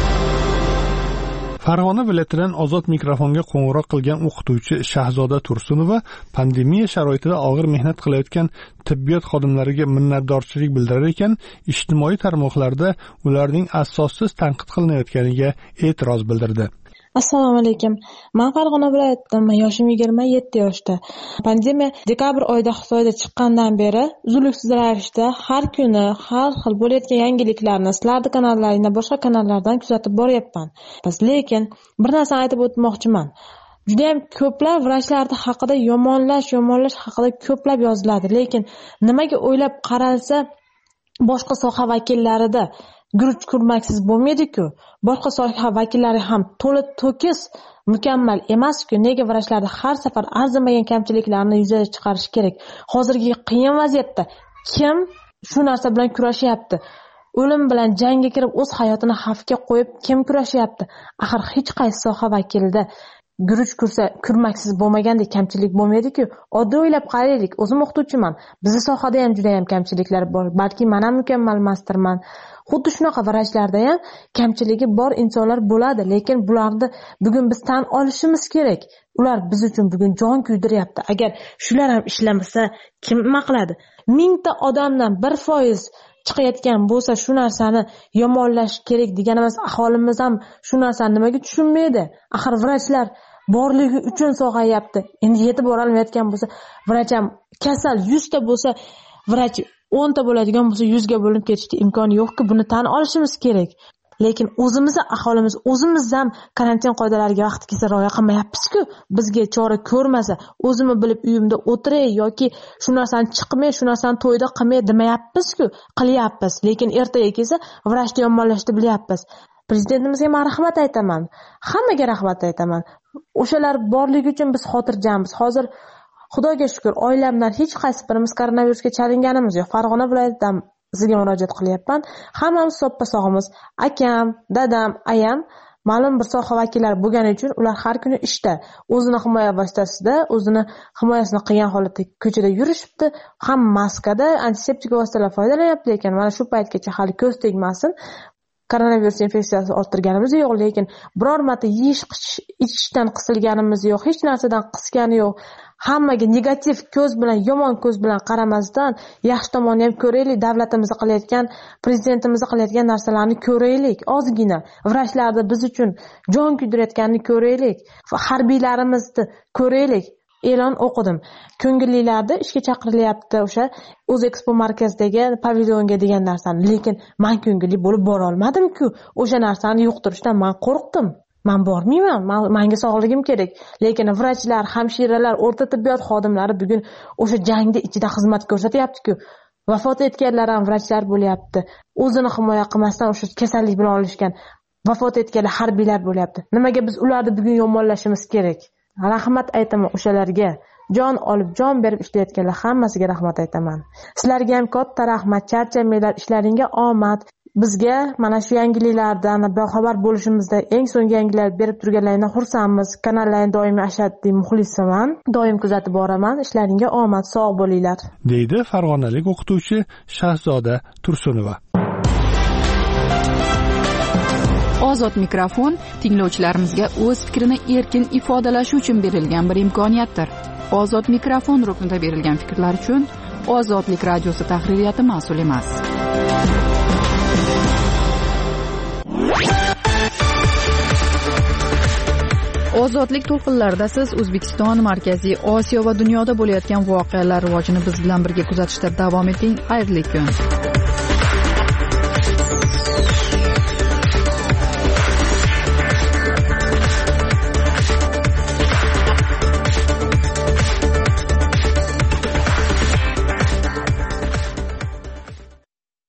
Farg'ona viloyatidan ozod mikrofonga qo'ng'iroq qilgan o'qituvchi Shahzoda Tursunova pandemiya sharoitida og'ir mehnat qilayotgan tibbiyot xodimlariga minnatdorchilik bildirar ekan, ijtimoiy tarmoqlarda ularning asossiz tanqid qilinayotganiga e'tiroz bildirdi. Assalomu alaykum. Men Farg'ona viloyatidan, yoshim yigirma yetti yoshda. Pandemiya dekabr oyida Xitoyda chiqqandan beri uzluksiz ravishda har kuni har xil bo'layotgan yangiliklarni sizlarning kanallaringda, boshqa kanallardan kuzatib boryapman. Biz lekin bir narsani aytib o'tmoqchiman. Juda ham ko'plab vrachlarning haqida yomonlash, yomonlash haqida ko'plab yoziladi, lekin nimaga o'ylab qaralsa, boshqa soha vakillarida guruch kurmaksiz bo'lmaydi-ku. Boshqa soha vakillari ham to'liq to'kis mukammal emas-ku. Nega vrachlarda har safar arzimagan kamchiliklarni yuzaga chiqarish kerak? Hozirgi qiyin vaziyatda kim shu narsa bilan kurashyapti? O'lim bilan jangga kirib o'z hayotini xavfga qo'yib kim kurashyapti? Axir hech qaysi soha vakilida guruch kursa kurmaksiz bo'lmagandek kamchilik bo'lmaydi-ku. Oddiy o'ylab qaraylik. O'zim o'qituvchiman. Bizning sohada ham juda ham kamchiliklar bor. Balki men ham mukammal emasman. Xuddi shunaqa vrachlarda ham kamchiligi bor insonlar bo'ladi, lekin bularni bugun biz tan olishimiz kerak. Ular biz uchun bugun jon kuydiryapti. Agar shular ham ishlamasa, kim nima qiladi? mingta odamdan bir foiz chiqayotgan bo'lsa, shu narsani yomonlash kerak deganimiz, aholimiz ham shu narsani nimaga tushunmaydi? Axir vrachlar borligi uchun sog'ayapti. Endi yetib bora olmayotgan bo'lsa, vrach ham kasal yuz ta bo'lsa, vrach o'n ta bo'ladigan bo'lsa, yuz ga bo'linib ketishga imkoni yo'q-ku. Buni tan olishimiz kerak. Lekin o'zimiz, aholimiz o'zimiz ham karantin qoidalariga vaqt kelsa rioya qilmayapmiz-ku. Bizga chora ko'rmasa, o'zimni bilib uyimda o'tiray yoki shu narsani chiqmay, shu narsani to'yda qilmay demayapmiz-ku. Qilyapmiz, lekin ertaga kelsa vrachni yomonlashni bilyapmiz. Prezidentimizga men rahmat aytaman. Hammaga rahmat aytaman. O'shalar borligi uchun biz xotirjammiz. Hozir Xudoga shukr, oilamdan hech qaysi birimiz koronavirusga chalinganimiz yo'q. Farg'ona viloyatidan sizga murojaat qilyapman. Hammamiz soppa sog'imiz. Akam, dadam, ayam ma'lum bir soha vakillari bo'lgani uchun ular har kuni ishda, o'zini himoya vositasida, o'zini himoyasini qilgan holatda ko'chada yurishibdi. Ham maskada, antiseptik vositalar foydalanyapti, lekin mana shu paytgacha hali ko'z tegmasin. Koronavirus infeksiyasi orttirganimiz yo'q, lekin biror marta yeyish, ichishdan qisilganimiz yo'q, hech narsadan qisgani yo'q. Hammaga negativ ko'z bilan, yomon ko'z bilan qaramasdan, yaxshi tomonni ham ko'raylik, davlatimiz qilayotgan, prezidentimiz qilayotgan narsalarni ko'raylik. Ozgina vrachlarda biz uchun jon kuydirayotganini ko'raylik. Harbiylarimizni ko'raylik. E'lon o'qidim. Ko'ngillilarda ishga chaqirilyapti o'sha O'zekspo markazidagi pavilyonga degan narsani, lekin men ko'ngilli bo'lib bora olmadim-ku. O'sha narsani yuqtirishdan men qo'rqdim. Men bormayman, menga sog'ligim kerak. Lekin vrachlar, hamshiralar, o'rta tibbiyot xodimlari bugun o'sha jangda ichida xizmat ko'rsatyapti-ku. vafot etganlar ham vrachlar bo'lyapti. O'zini himoya qilmasdan o'sha kasallik bilan olishgan vafot etganlar harbiylar bo'lyapti. Nimaga biz ularni bugun yomonlashimiz kerak? Rahmat aytaman o'shalarga. Jon olib, jon berib ishlayotganlar hammasiga rahmat aytaman. Sizlarga ham katta rahmat, charchamanglar, ishlaringga omad. Bizga mana shu yangiliklardan xabar bo'lishimizda eng so'nggi yangiliklar berib turganlaringdan xursandmiz. Kanallarni doimiy ashaddiy muxlisiman. Doim kuzatib boraman. Ishlaringga omad, sog' bo'linglar, deydi farg'onalik o'qituvchi Shahzoda Tursunova. Ozod mikrofon tinglovchilarimizga o'z fikrini erkin ifodalashi uchun berilgan bir imkoniyatdir. Ozod mikrofon ruknida berilgan fikrlar uchun Ozodlik radiosi tahririyati mas'ul emas. Ozodlik to'lqinlarida siz O'zbekiston, Markaziy Osiyo va dunyoda bo'layotgan voqealar rivojini biz bilan birga kuzatishda davom eting. Xayrli kun.